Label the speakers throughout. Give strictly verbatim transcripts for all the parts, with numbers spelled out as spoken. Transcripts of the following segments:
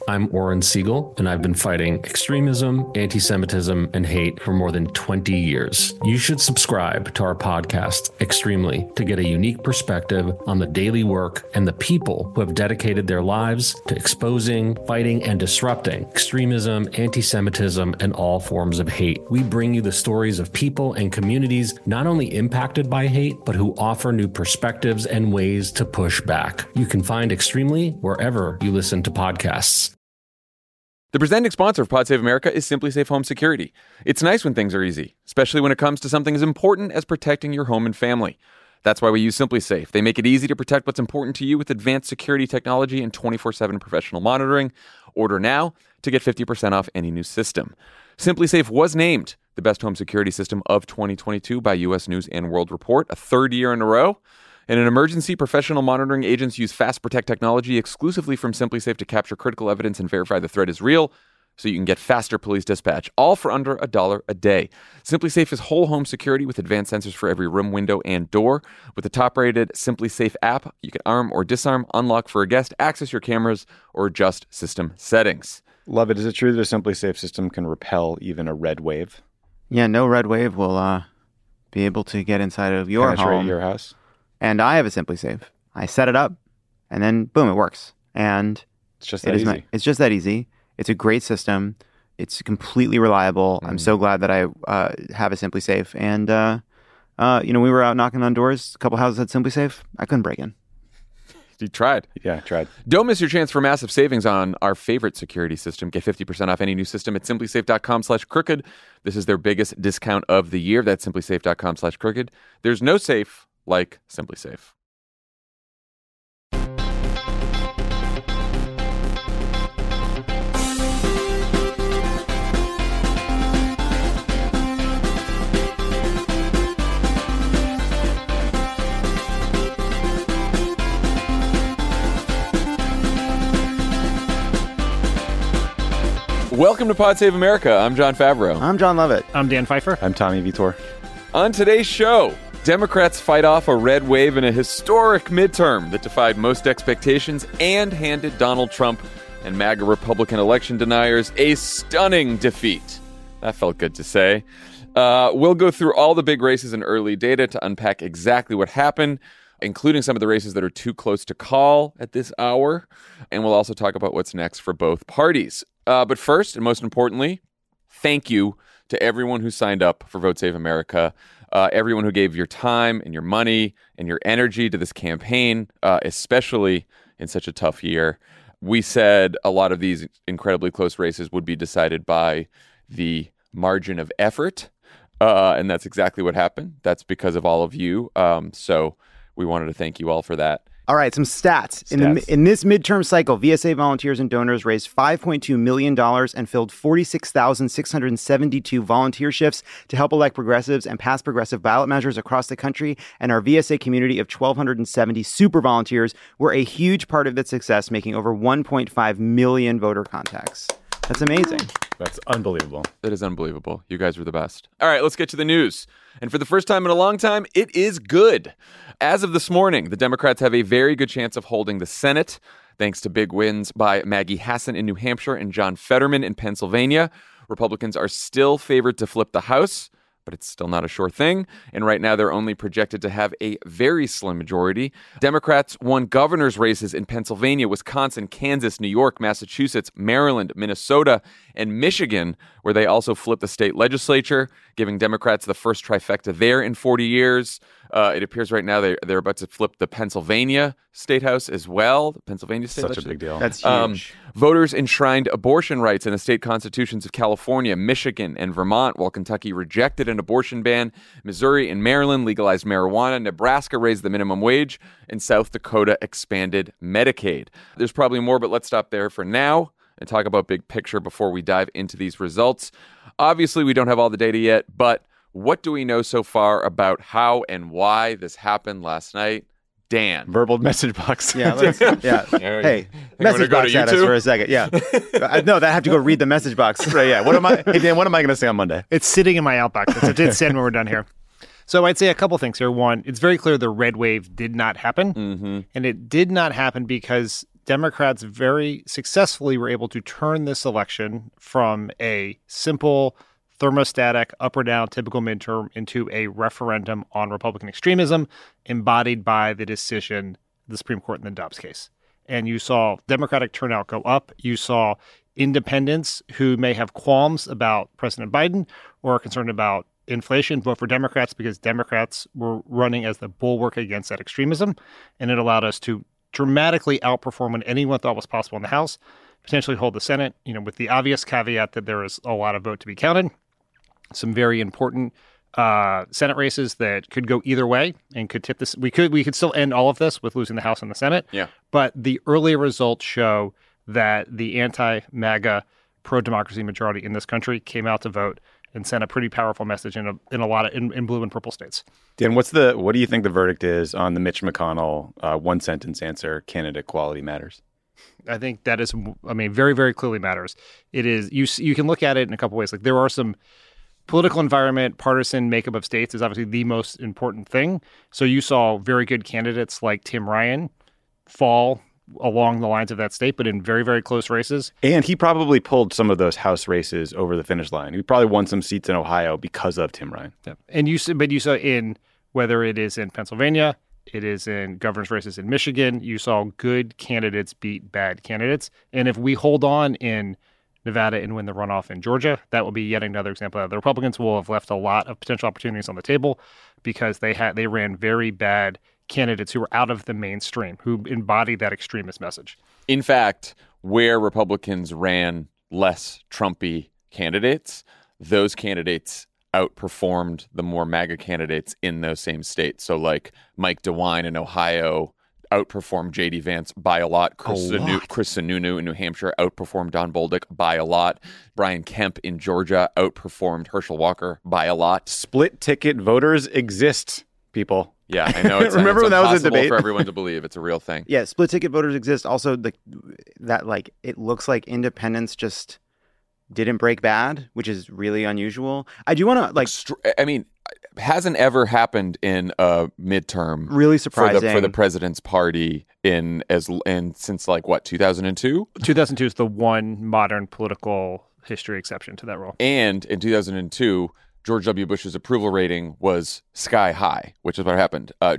Speaker 1: I'm Oren Siegel, and I've been fighting extremism, anti-Semitism, and hate for more than twenty years. You should subscribe to our podcast, Extremely, to get a unique perspective on the daily work and the people who have dedicated their lives to exposing, fighting, and disrupting extremism, anti-Semitism, and all forms of hate. We bring you the stories of people and communities not only impacted by hate, but who offer new perspectives and ways to push back. You can find Extremely wherever you listen to podcasts.
Speaker 2: The presenting sponsor of Pod Save America is SimpliSafe Home Security. It's nice when things are easy, especially when it comes to something as important as protecting your home and family. That's why we use SimpliSafe. They make it easy to protect what's important to you with advanced security technology and twenty-four seven professional monitoring. Order now to get fifty percent off any new system. SimpliSafe was named the best home security system of twenty twenty-two by U S News and World Report, a third year in a row. In an emergency, professional monitoring agents use Fast Protect technology exclusively from SimpliSafe to capture critical evidence and verify the threat is real, so you can get faster police dispatch, all for under a dollar a day. SimpliSafe is whole home security with advanced sensors for every room, window, and door. With the top-rated SimpliSafe app, you can arm or disarm, unlock for a guest, access your cameras, or adjust system settings.
Speaker 3: Love it. Is it true that a SimpliSafe system can repel even a red wave?
Speaker 4: Yeah, no red wave will uh, be able to get inside of your
Speaker 3: Penetrate
Speaker 4: home.
Speaker 3: your house?
Speaker 4: And I have a SimpliSafe. I set it up, and then boom, it works. And
Speaker 3: it's just
Speaker 4: it
Speaker 3: that
Speaker 4: is
Speaker 3: easy.
Speaker 4: My, it's just that easy. It's a great system. It's completely reliable. Mm. I'm so glad that I uh, have a SimpliSafe. And uh, uh, you know, we were out knocking on doors. A couple houses had SimpliSafe. I couldn't break in.
Speaker 2: You tried.
Speaker 3: Yeah, tried.
Speaker 2: Don't miss your chance for massive savings on our favorite security system. Get fifty percent off any new system at simplisafe.com slash crooked. This is their biggest discount of the year. That's simplisafe.com slash crooked. There's no safe like SimpliSafe. Welcome to Pod Save America. I'm John Favreau.
Speaker 4: I'm John Lovett.
Speaker 5: I'm Dan Pfeiffer.
Speaker 3: I'm Tommy Vitor.
Speaker 2: On today's show, Democrats fight off a red wave in a historic midterm that defied most expectations and handed Donald Trump and MAGA Republican election deniers a stunning defeat. That felt good to say. Uh, we'll go through all the big races and early data to unpack exactly what happened, including some of the races that are too close to call at this hour. And we'll also talk about what's next for both parties. Uh, but first, and most importantly, thank you to everyone who signed up for Vote Save America, uh, everyone who gave your time and your money and your energy to this campaign, uh, especially in such a tough year. We said a lot of these incredibly close races would be decided by the margin of effort, uh, and that's exactly what happened. That's because of all of you. Um, so we wanted to thank you all for that.
Speaker 4: All right, some stats.
Speaker 2: stats.
Speaker 4: In, the, in this midterm cycle, V S A volunteers and donors raised five point two million dollars and filled forty-six thousand six hundred seventy-two volunteer shifts to help elect progressives and pass progressive ballot measures across the country. And our V S A community of one thousand two hundred seventy super volunteers were a huge part of that success, making over one point five million voter contacts. That's amazing.
Speaker 3: That's unbelievable.
Speaker 2: That is unbelievable. You guys were the best. All right, let's get to the news. And for the first time in a long time, it is good. As of this morning, the Democrats have a very good chance of holding the Senate, thanks to big wins by Maggie Hassan in New Hampshire and John Fetterman in Pennsylvania. Republicans are still favored to flip the House, but it's still not a sure thing. And right now, they're only projected to have a very slim majority. Democrats won governor's races in Pennsylvania, Wisconsin, Kansas, New York, Massachusetts, Maryland, Minnesota, and Michigan, where they also flipped the state legislature, giving Democrats the first trifecta there in forty years. Uh, it appears right now they, they're about to flip the Pennsylvania State House as well. The Pennsylvania State
Speaker 3: Such a big deal.
Speaker 4: That's huge.
Speaker 2: Um, voters enshrined abortion rights in the state constitutions of California, Michigan, and Vermont, while Kentucky rejected an abortion ban. Missouri and Maryland legalized marijuana. Nebraska raised the minimum wage. And South Dakota expanded Medicaid. There's probably more, but let's stop there for now and talk about big picture before we dive into these results. Obviously, we don't have all the data yet, but what do we know so far about how and why this happened last night? Dan.
Speaker 3: Verbal message box.
Speaker 4: Yeah, let's, yeah. Hey, message box at us for a second. Yeah. I, no, I have to go read the message box.
Speaker 3: Right, yeah. What am I? Hey, Dan, what am I going to say on Monday?
Speaker 5: It's sitting in my outbox. It's, it's send when we're done here. So I'd say a couple things here. One, it's very clear the red wave did not happen.
Speaker 2: Mm-hmm.
Speaker 5: And it did not happen because Democrats very successfully were able to turn this election from a simple thermostatic up or down typical midterm into a referendum on Republican extremism embodied by the decision of the Supreme Court in the Dobbs case. And you saw Democratic turnout go up. You saw independents who may have qualms about President Biden or are concerned about inflation vote for Democrats because Democrats were running as the bulwark against that extremism. And it allowed us to dramatically outperform what anyone thought was possible in the House, potentially hold the Senate, you know, with the obvious caveat that there is a lot of vote to be counted. Some very important uh, Senate races that could go either way and could tip this. We could we could still end all of this with losing the House and the Senate.
Speaker 2: Yeah.
Speaker 5: But the early results show that the anti-MAGA, pro-democracy majority in this country came out to vote and sent a pretty powerful message in a in a lot of in, in blue and purple states.
Speaker 3: Dan, what's the what do you think the verdict is on the Mitch McConnell uh, one sentence answer? Candidate quality matters.
Speaker 5: I think that is, I mean, very very clearly matters. It is you you can look at it in a couple ways. Like there are some political environment, partisan makeup of states is obviously the most important thing. So you saw very good candidates like Tim Ryan fall along the lines of that state, but in very, very close races.
Speaker 3: And he probably pulled some of those House races over the finish line. He probably won some seats in Ohio because of Tim Ryan.
Speaker 5: Yeah. And you, but you saw in, whether it is in Pennsylvania, it is in governor's races in Michigan, you saw good candidates beat bad candidates. And if we hold on in Nevada and win the runoff in Georgia, that will be yet another example of the Republicans will have left a lot of potential opportunities on the table because they had they ran very bad candidates who were out of the mainstream, who embody that extremist message.
Speaker 2: In fact, where Republicans ran less Trumpy candidates, those candidates outperformed the more MAGA candidates in those same states. So like Mike DeWine in Ohio outperformed J D Vance by a lot. Chris,
Speaker 3: a lot.
Speaker 2: Sunu- Chris Sununu in New Hampshire outperformed Don Bolduc by a lot. Brian Kemp in Georgia outperformed Herschel Walker by a lot.
Speaker 3: Split ticket voters exist, people.
Speaker 2: Yeah, I know. It's,
Speaker 3: Remember
Speaker 2: it's
Speaker 3: when that was a
Speaker 2: impossible
Speaker 3: debate?
Speaker 2: for everyone to believe it's a real thing.
Speaker 4: Yeah, split ticket voters exist. Also, the, that like it looks like independents just didn't break bad, which is really unusual. I do want to like.
Speaker 2: Extra- I mean, hasn't ever happened in a midterm.
Speaker 4: Really
Speaker 2: for
Speaker 4: surprising
Speaker 2: the, for the president's party in as in since like what two thousand two.
Speaker 5: two thousand two is the one modern political history exception to that rule.
Speaker 2: And in two thousand two, George W. Bush's approval rating was sky high, which is what happened. Uh,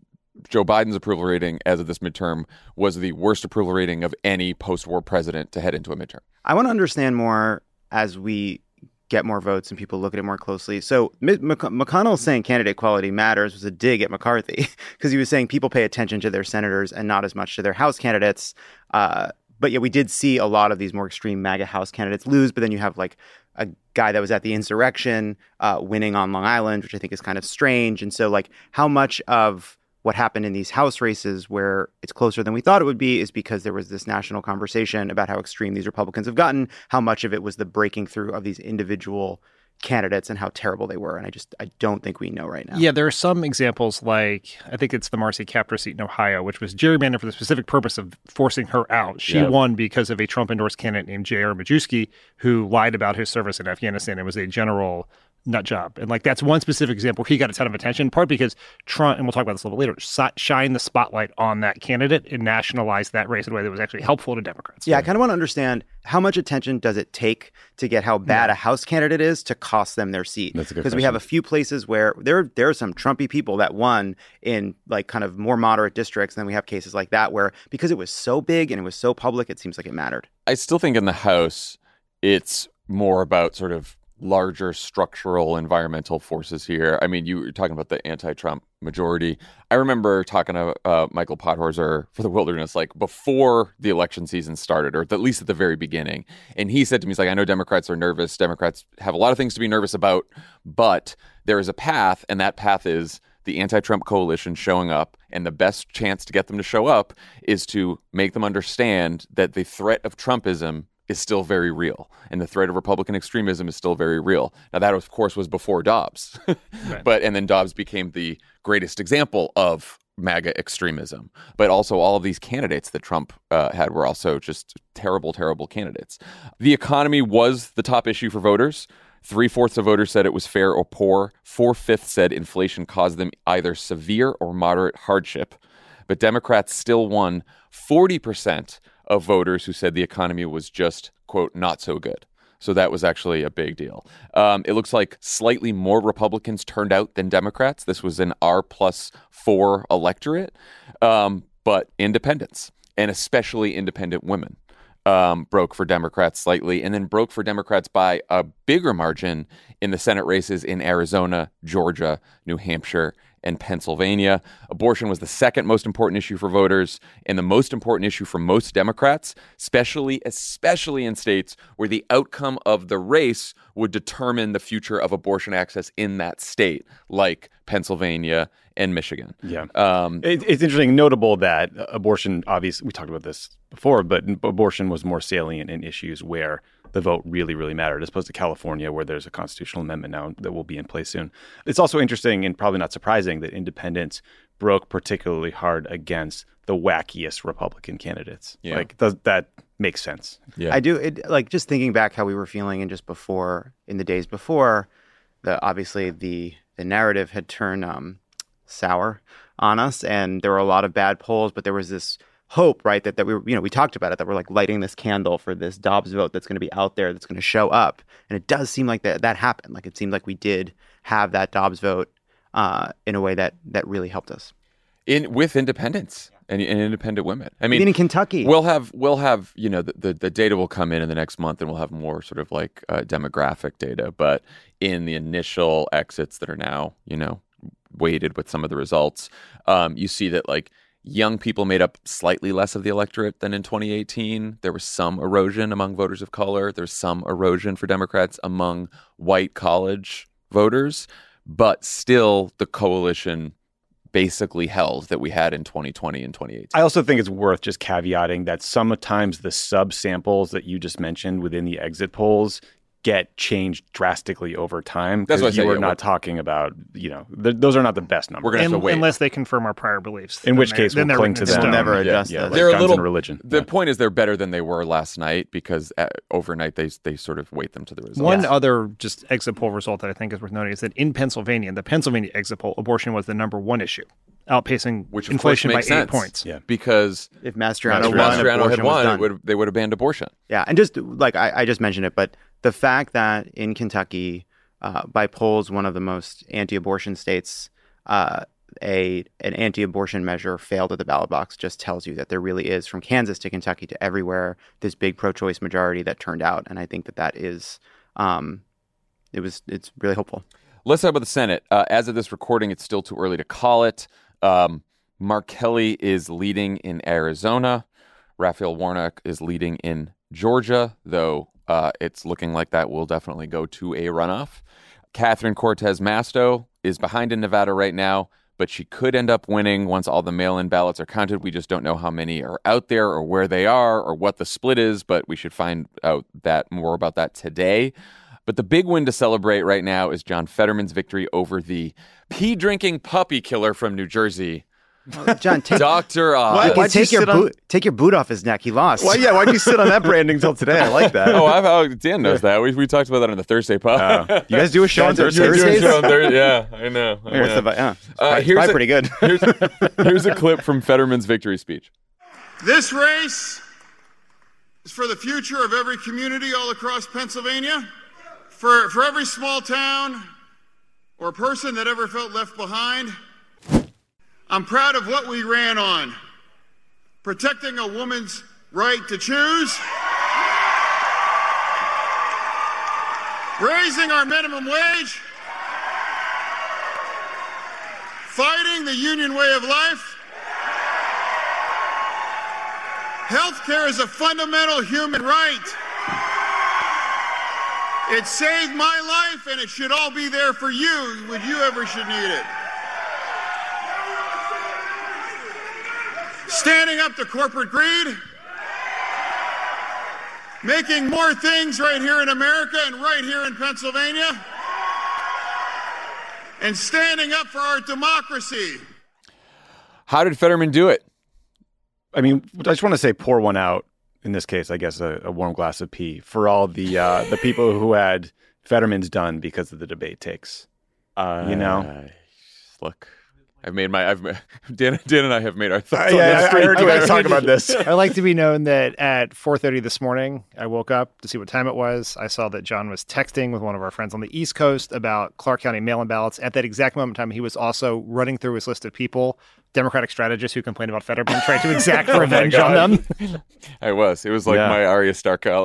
Speaker 2: Joe Biden's approval rating as of this midterm was the worst approval rating of any post-war president to head into a midterm.
Speaker 4: I want to understand more as we get more votes and people look at it more closely. So Mc- McConnell saying candidate quality matters was a dig at McCarthy because he was saying people pay attention to their senators and not as much to their House candidates. Uh, but yeah, we did see a lot of these more extreme MAGA House candidates lose. But then you have like a guy that was at the insurrection uh, winning on Long Island, which I think is kind of strange. And so like how much of what happened in these House races where it's closer than we thought it would be is because there was this national conversation about how extreme these Republicans have gotten. How much of it was the breaking through of these individual candidates and how terrible they were. And I just, I don't think we know right now.
Speaker 5: Yeah, there are some examples like, I think it's the Marcy Kaptur seat in Ohio, which was gerrymandered for the specific purpose of forcing her out. She
Speaker 2: Yeah.
Speaker 5: won because of a Trump-endorsed candidate named J R Majewski, who lied about his service in Afghanistan and was a general nut job. And like that's one specific example where he got a ton of attention, in part because Trump, and we'll talk about this a little bit later, si- shined the spotlight on that candidate and nationalized that race in a way that was actually helpful to Democrats.
Speaker 4: Yeah, I kind of want to understand how much attention does it take to get how bad
Speaker 5: Yeah.
Speaker 4: a House candidate is to cost them their seat?
Speaker 3: That's a good
Speaker 4: Because we have a
Speaker 3: question.
Speaker 4: few places where there there are some Trumpy people that won in like kind of more moderate districts. And then we have cases like that where because it was so big and it was so public, it seems like it mattered.
Speaker 2: I still think in the House, it's more about sort of larger structural environmental forces here. I mean, you were talking about the anti-Trump majority. I remember talking to uh, Michael Podhorzer for The Wilderness, like before the election season started, or at least at the very beginning. And he said to me, he's like, I know Democrats are nervous. Democrats have a lot of things to be nervous about, but there is a path, and that path is the anti-Trump coalition showing up, and the best chance to get them to show up is to make them understand that the threat of Trumpism is still very real, and the threat of Republican extremism is still very real. Now, that, of course, was before Dobbs.
Speaker 5: Right.
Speaker 2: But and then Dobbs became the greatest example of MAGA extremism. But also all of these candidates that Trump uh, had were also just terrible, terrible candidates. The economy was the top issue for voters. Three-fourths of voters said it was fair or poor. Four-fifths said inflation caused them either severe or moderate hardship. but Democrats still won forty percent of voters who said the economy was just, quote, not so good. So that was actually a big deal. Um, it looks like slightly more Republicans turned out than Democrats. This was an R plus four electorate, um, but independents, and especially independent women, um, broke for Democrats slightly, and then broke for Democrats by a bigger margin in the Senate races in Arizona, Georgia, New Hampshire, and Pennsylvania. Abortion was the second most important issue for voters and the most important issue for most Democrats, especially, especially in states where the outcome of the race would determine the future of abortion access in that state, like Pennsylvania and Michigan.
Speaker 3: Yeah.
Speaker 2: Um,
Speaker 3: it, it's interesting, notable that abortion, obviously, we talked about this before, but abortion was more salient in issues where the vote really, really mattered, as opposed to California, where there's a constitutional amendment now that will be in place soon. It's also interesting and probably not surprising that independents broke particularly hard against the wackiest Republican candidates.
Speaker 2: Yeah.
Speaker 3: Like, does, that makes sense.
Speaker 2: yeah.
Speaker 4: I do. It, like, just thinking back how we were feeling and just before, in the days before, the obviously the the narrative had turned um, sour on us, and there were a lot of bad polls, but there was this hope, right, that, that we were, you know, we talked about it, that we're like lighting this candle for this Dobbs vote that's going to be out there, that's going to show up. And it does seem like that that happened. Like, it seemed like we did have that Dobbs vote uh, in a way that that really helped us.
Speaker 2: in with independents and, and independent women. I mean,
Speaker 4: Even in Kentucky.
Speaker 2: we'll have we'll have you know the, the the data will come in in the next month, and we'll have more sort of like uh, demographic data. But in the initial exits that are now you know weighted with some of the results, um, you see that like young people made up slightly less of the electorate than in twenty eighteen. There was some erosion among voters of color. There's some erosion for Democrats among white college voters, but still the coalition basically held that we had in twenty twenty and twenty eighteen.
Speaker 3: I also think it's worth just caveating that sometimes the subsamples that you just mentioned within the exit polls get changed drastically over time.
Speaker 2: That's what I
Speaker 3: because
Speaker 2: say,
Speaker 3: you are
Speaker 2: yeah,
Speaker 3: not
Speaker 2: we're-
Speaker 3: talking about, you know, th- those are not the best numbers.
Speaker 2: We're gonna have
Speaker 5: Un-
Speaker 2: to wait.
Speaker 5: unless they confirm our prior beliefs.
Speaker 3: In
Speaker 5: Then
Speaker 3: which
Speaker 5: they're-
Speaker 3: case
Speaker 5: then
Speaker 3: we'll
Speaker 5: they're
Speaker 3: cling
Speaker 5: written
Speaker 3: to
Speaker 5: in
Speaker 3: them.
Speaker 4: We'll
Speaker 5: stone.
Speaker 4: never
Speaker 3: Yeah,
Speaker 4: adjust
Speaker 3: yeah,
Speaker 4: this.
Speaker 3: like
Speaker 2: They're a
Speaker 3: guns
Speaker 2: little-
Speaker 3: and religion.
Speaker 2: The
Speaker 3: Yeah.
Speaker 2: point is they're better than they were last night because uh, overnight they they sort of weight them to the results.
Speaker 5: One other just exit poll result that I think is worth noting is that in Pennsylvania, in the Pennsylvania exit poll, abortion was the number one issue, outpacing
Speaker 2: Which of
Speaker 5: inflation by
Speaker 2: course
Speaker 5: eight
Speaker 2: makes sense.
Speaker 5: points.
Speaker 3: Yeah.
Speaker 2: Because
Speaker 4: if Mastriano
Speaker 2: if
Speaker 4: won,
Speaker 2: Mastriano
Speaker 4: abortion
Speaker 2: had
Speaker 4: was
Speaker 2: won,
Speaker 4: done.
Speaker 2: it would they would have banned abortion.
Speaker 4: Yeah, and just like I, I just mentioned it, but the fact that in Kentucky, uh, by polls, one of the most anti-abortion states, uh, a an anti-abortion measure failed at the ballot box just tells you that there really is, from Kansas to Kentucky to everywhere, this big pro-choice majority that turned out, and I think that that is, um, it was it's really hopeful.
Speaker 2: Let's talk about the Senate. Uh, as of this recording, it's still too early to call it. Um, Mark Kelly is leading in Arizona. Raphael Warnock is leading in Georgia, though uh, it's looking like that will definitely go to a runoff. Catherine Cortez Masto is behind in Nevada right now, but she could end up winning once all the mail-in ballots are counted. We just don't know how many are out there or where they are or what the split is, but we should find out that more about that today. But the big win to celebrate right now is John Fetterman's victory over the pee-drinking puppy killer from New Jersey,
Speaker 4: John, take,
Speaker 2: Doctor Oz.
Speaker 4: take-
Speaker 3: Why'd you
Speaker 4: take your
Speaker 3: sit on-
Speaker 4: boot, take your boot off his neck. He lost.
Speaker 3: Well, yeah, why'd you sit on that branding until today? I like that.
Speaker 2: Oh, I've, oh, Dan knows that. We, we talked about that on the Thursday pod.
Speaker 3: Uh, you guys do a show on
Speaker 4: Guys,
Speaker 3: Thursdays?
Speaker 4: you're doing a show on
Speaker 2: Thursday? Yeah, I know. I
Speaker 4: What's
Speaker 2: know.
Speaker 4: the, yeah, it's
Speaker 2: Uh,
Speaker 4: probably,
Speaker 2: here's
Speaker 4: probably
Speaker 2: a-
Speaker 4: pretty good.
Speaker 2: Here's, here's a clip from Fetterman's victory speech.
Speaker 6: This race is for the future of every community all across Pennsylvania, for, for every small town or person that ever felt left behind. I'm proud of what we ran on. Protecting a woman's right to choose. Raising our minimum wage. Fighting the union way of life. Healthcare is a fundamental human right. It saved my life, and it should all be there for you when you ever should need it. Standing up to corporate greed. Making more things right here in America and right here in Pennsylvania. And standing up for our democracy.
Speaker 2: How did Fetterman do it?
Speaker 3: I mean, I just want to say pour one out, in this case, I guess a, a warm glass of pee, for all the uh, the people who had Fetterman's done because of the debate takes.
Speaker 2: Uh,
Speaker 3: You know?
Speaker 2: Look. I've made my. I've Dan, Dan and I have made our thoughts.
Speaker 3: Uh,
Speaker 2: on
Speaker 3: yeah,
Speaker 2: this
Speaker 3: I, I heard you guys
Speaker 2: street.
Speaker 3: talk about this.
Speaker 5: I'd like to be known that at four thirty this morning, I woke up to see what time it was. I saw that John was texting with one of our friends on the East Coast about Clark County mail-in ballots. At that exact moment in time, he was also running through his list of people, Democratic strategists who complained about Fetterman trying to exact revenge on them.
Speaker 2: I was. It was like
Speaker 3: Yeah.
Speaker 2: my Arya Stark. I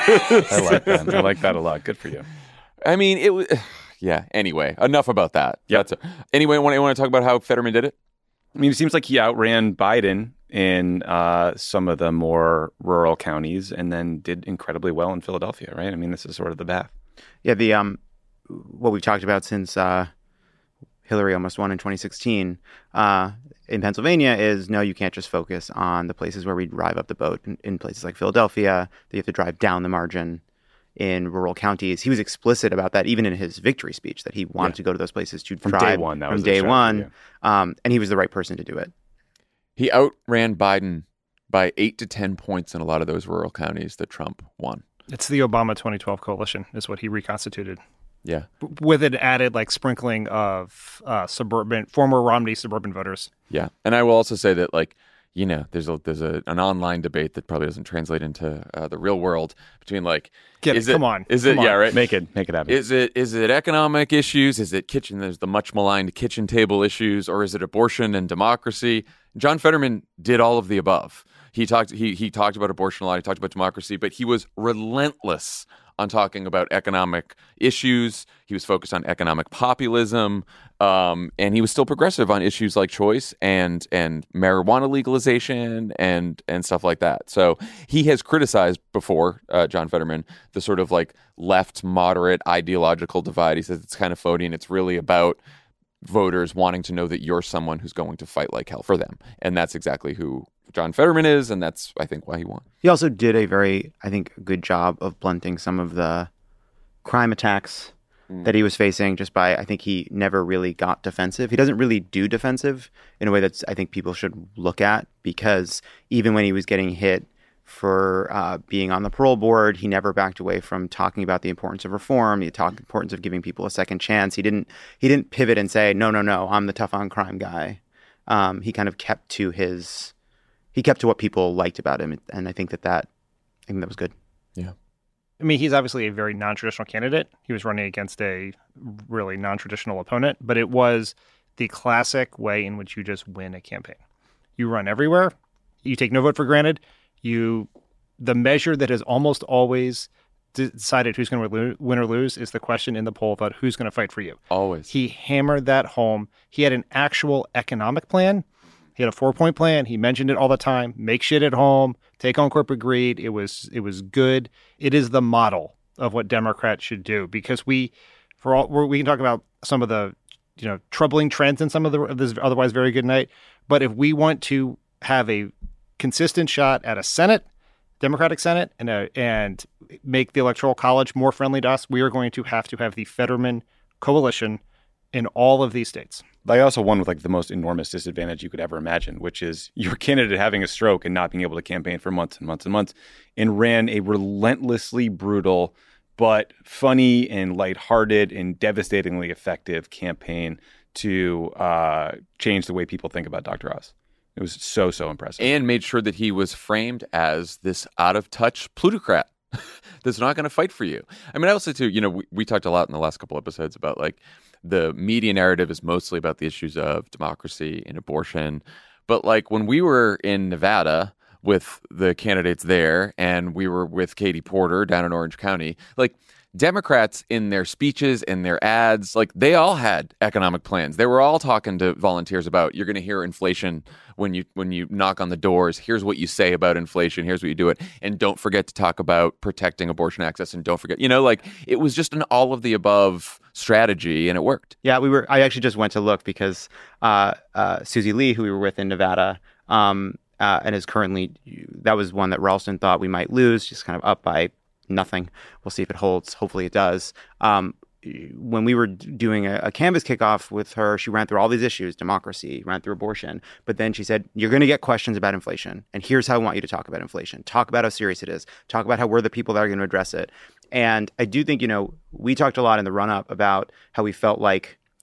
Speaker 3: I like that. I like that a lot. Good for you.
Speaker 2: I mean, it was. Yeah. Anyway, enough about that.
Speaker 3: Yeah.
Speaker 2: That's a, anyway, want, want to talk about how Fetterman did it?
Speaker 3: I mean, it seems like he outran Biden in uh, some of the more rural counties and then did incredibly well in Philadelphia, right? I mean, this is sort of the path.
Speaker 4: Yeah, the um, what we've talked about since uh, Hillary almost won in twenty sixteen uh, in Pennsylvania is no, you can't just focus on the places where we drive up the boat. In, in places like Philadelphia, that you have to drive down the margin. In rural counties, he was explicit about that, even in his victory speech, that he wanted
Speaker 3: Yeah.
Speaker 4: to go to those places to
Speaker 3: From
Speaker 4: drive
Speaker 3: day one, that
Speaker 4: from
Speaker 3: was the
Speaker 4: day
Speaker 3: strategy,
Speaker 4: one, um, and he was the right person to do it.
Speaker 2: He outran Biden by eight to ten points in a lot of those rural counties that Trump won.
Speaker 5: It's the Obama twenty twelve coalition is what he reconstituted.
Speaker 2: Yeah.
Speaker 5: With an added like sprinkling of uh, suburban, former Romney suburban voters.
Speaker 2: Yeah. And I will also say that, like, you know, there's a there's a, an online debate that probably doesn't translate into uh, the real world between like,
Speaker 5: Get
Speaker 2: is
Speaker 5: it,
Speaker 2: it,
Speaker 5: come on,
Speaker 2: is it,
Speaker 5: come
Speaker 2: yeah,
Speaker 5: on.
Speaker 2: right?
Speaker 3: Make it, make it happen.
Speaker 2: Is it is it economic issues? Is it kitchen? There's the much maligned kitchen table issues, or is it abortion and democracy? John Fetterman did all of the above. He talked he he talked about abortion a lot. He talked about democracy, but he was relentless on talking about economic issues. He was focused on economic populism, um, and he was still progressive on issues like choice and and marijuana legalization and and stuff like that. So he has criticized before, uh, John Fetterman, the sort of like left moderate ideological divide. He says it's kind of phony, and it's really about voters wanting to know that you're someone who's going to fight like hell for them, and that's exactly who John Fetterman is, and that's, I think, why he won.
Speaker 4: He also did a very, I think, good job of blunting some of the crime attacks mm. that he was facing just by, I think he never really got defensive. He doesn't really do defensive in a way that's, I think, people should look at, because even when he was getting hit for uh, being on the parole board, he never backed away from talking about the importance of reform, the talk, importance of giving people a second chance. He didn't he didn't pivot and say, no, no, no, I'm the tough on crime guy. Um, he kind of kept to his... He kept to what people liked about him, and I think that that, I think that was good.
Speaker 2: Yeah.
Speaker 5: I mean, he's obviously a very non-traditional candidate. He was running against a really non-traditional opponent, but it was the classic way in which you just win a campaign. You run everywhere. You take no vote for granted. You, the measure that has almost always decided who's going to win or lose is the question in the poll about who's going to fight for you.
Speaker 2: Always.
Speaker 5: He hammered that home. He had an actual economic plan. He had a four-point plan. He mentioned it all the time. Make shit at home. Take on corporate greed. It was it was good. It is the model of what Democrats should do, because we, for all we can talk about some of the, you know, troubling trends in some of the of this otherwise very good night. But if we want to have a consistent shot at a Senate, Democratic Senate, and a, and make the Electoral College more friendly to us, we are going to have to have the Fetterman coalition in all of these states.
Speaker 3: They also won with like the most enormous disadvantage you could ever imagine, which is your candidate having a stroke and not being able to campaign for months and months and months, and ran a relentlessly brutal but funny and lighthearted and devastatingly effective campaign to uh, change the way people think about Doctor Oz. It was so, so impressive.
Speaker 2: And made sure that he was framed as this out-of-touch plutocrat that's not going to fight for you. I mean, I also, too, you know, we, we talked a lot in the last couple episodes about, like, the media narrative is mostly about the issues of democracy and abortion. But, like, when we were in Nevada with the candidates there, and we were with Katie Porter down in Orange County, like, Democrats in their speeches and their ads, like, they all had economic plans. They were all talking to volunteers about, you're going to hear inflation when you when you knock on the doors. Here's what you say about inflation. Here's what you do it. And don't forget to talk about protecting abortion access. And don't forget, you know, like, it was just an all of the above strategy, and it worked.
Speaker 4: Yeah, we were. I actually just went to look because uh, uh, Susie Lee, who we were with in Nevada, um, uh, and is currently, that was one that Ralston thought we might lose, just kind of up by nothing. We'll see if it holds. Hopefully it does. Um, when we were doing a, a Canvas kickoff with her, she ran through all these issues, democracy, ran through abortion. But then she said, you're going to get questions about inflation. And here's how I want you to talk about inflation. Talk about how serious it is. Talk about how we're the people that are going to address it. And I do think, you know, we talked a lot in the run-up about how we felt like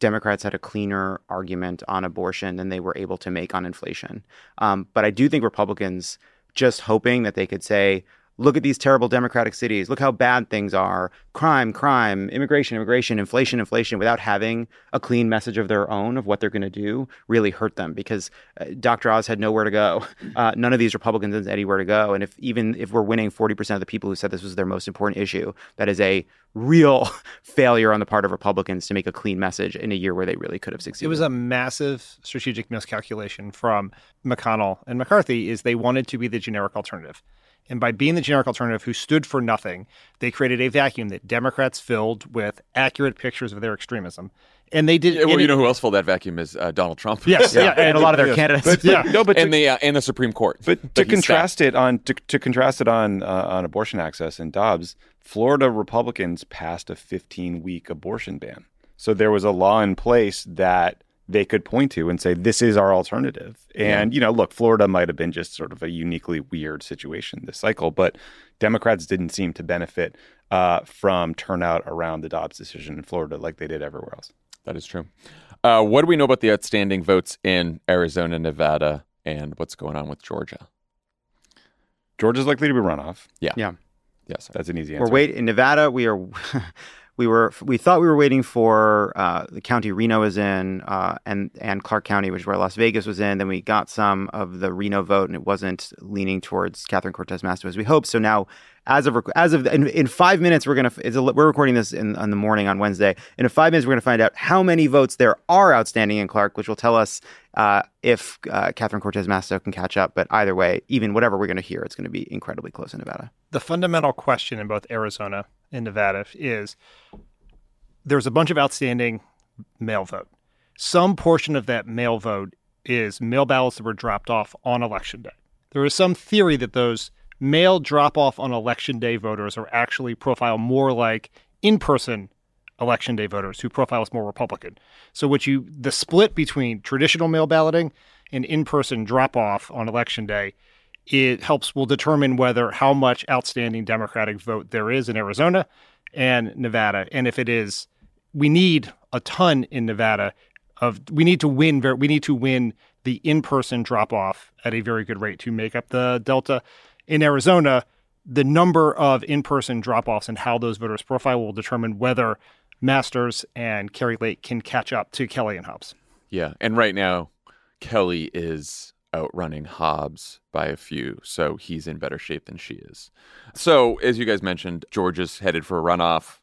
Speaker 4: Democrats had a cleaner argument on abortion than they were able to make on inflation. Um, but I do think Republicans just hoping that they could say, look at these terrible Democratic cities. Look how bad things are. Crime, crime, immigration, immigration, inflation, inflation, without having a clean message of their own of what they're going to do really hurt them because uh, Doctor Oz had nowhere to go. Uh, none of these Republicans had anywhere to go. And if even if we're winning forty percent of the people who said this was their most important issue, that is a real failure on the part of Republicans to make a clean message in a year where they really could have succeeded.
Speaker 5: It was a massive strategic miscalculation from McConnell and McCarthy is they wanted to be the generic alternative. And by being the generic alternative who stood for nothing, they created a vacuum that Democrats filled with accurate pictures of their extremism. And they did.
Speaker 2: Yeah, well,
Speaker 5: and
Speaker 2: you
Speaker 5: it,
Speaker 2: know who else filled that vacuum is uh, Donald Trump.
Speaker 5: Yes, yeah,
Speaker 4: yeah, and a lot of their
Speaker 5: yes.
Speaker 4: candidates.
Speaker 3: But,
Speaker 5: Yeah.
Speaker 3: no, but to,
Speaker 2: and the uh, and the Supreme Court.
Speaker 3: but to contrast it on to, to contrast it on uh, on abortion access and Dobbs, Florida Republicans passed a fifteen week abortion ban. So there was a law in place that they could point to and say, this is our alternative. And, yeah. you know, look, Florida might have been just sort of a uniquely weird situation this cycle, but Democrats didn't seem to benefit uh, from turnout around the Dobbs decision in Florida like they did everywhere else.
Speaker 2: That is true. Uh, what do we know about the outstanding votes in Arizona, Nevada, and what's going on with Georgia?
Speaker 3: Georgia's likely to be runoff.
Speaker 2: Yeah.
Speaker 4: Yeah.
Speaker 2: Yes.
Speaker 3: That's an easy answer.
Speaker 4: We're waiting in Nevada. We are, we were, we thought we were waiting for uh, the county Reno is in, uh, and and Clark County, which is where Las Vegas was in. Then we got some of the Reno vote, and it wasn't leaning towards Catherine Cortez Masto as we hoped. So now, as of as of in, in five minutes, we're gonna it's a, we're recording this in, in the morning on Wednesday. In five minutes, we're gonna find out how many votes there are outstanding in Clark, which will tell us uh, if uh, Catherine Cortez Masto can catch up. But either way, even whatever we're gonna hear, it's gonna be incredibly close in Nevada.
Speaker 5: The fundamental question in both Arizona and Nevada is there's a bunch of outstanding mail vote. Some portion of that mail vote is mail ballots that were dropped off on Election Day. There is some theory that those mail drop-off on Election Day voters are actually profile more like in-person Election Day voters who profile as more Republican. So what you the split between traditional mail balloting and in-person drop-off on Election Day, it helps will determine whether how much outstanding Democratic vote there is in Arizona and Nevada. And if it is, we need a ton in Nevada of we need to win we need to win the in-person drop-off at a very good rate to make up the delta. In Arizona, the number of in-person drop-offs and how those voters profile will determine whether Masters and Kari Lake can catch up to Kelly and Hobbs.
Speaker 2: Yeah, and right now, Kelly is outrunning Hobbs by a few, so he's in better shape than she is. So, as you guys mentioned, Georgia's headed for a runoff.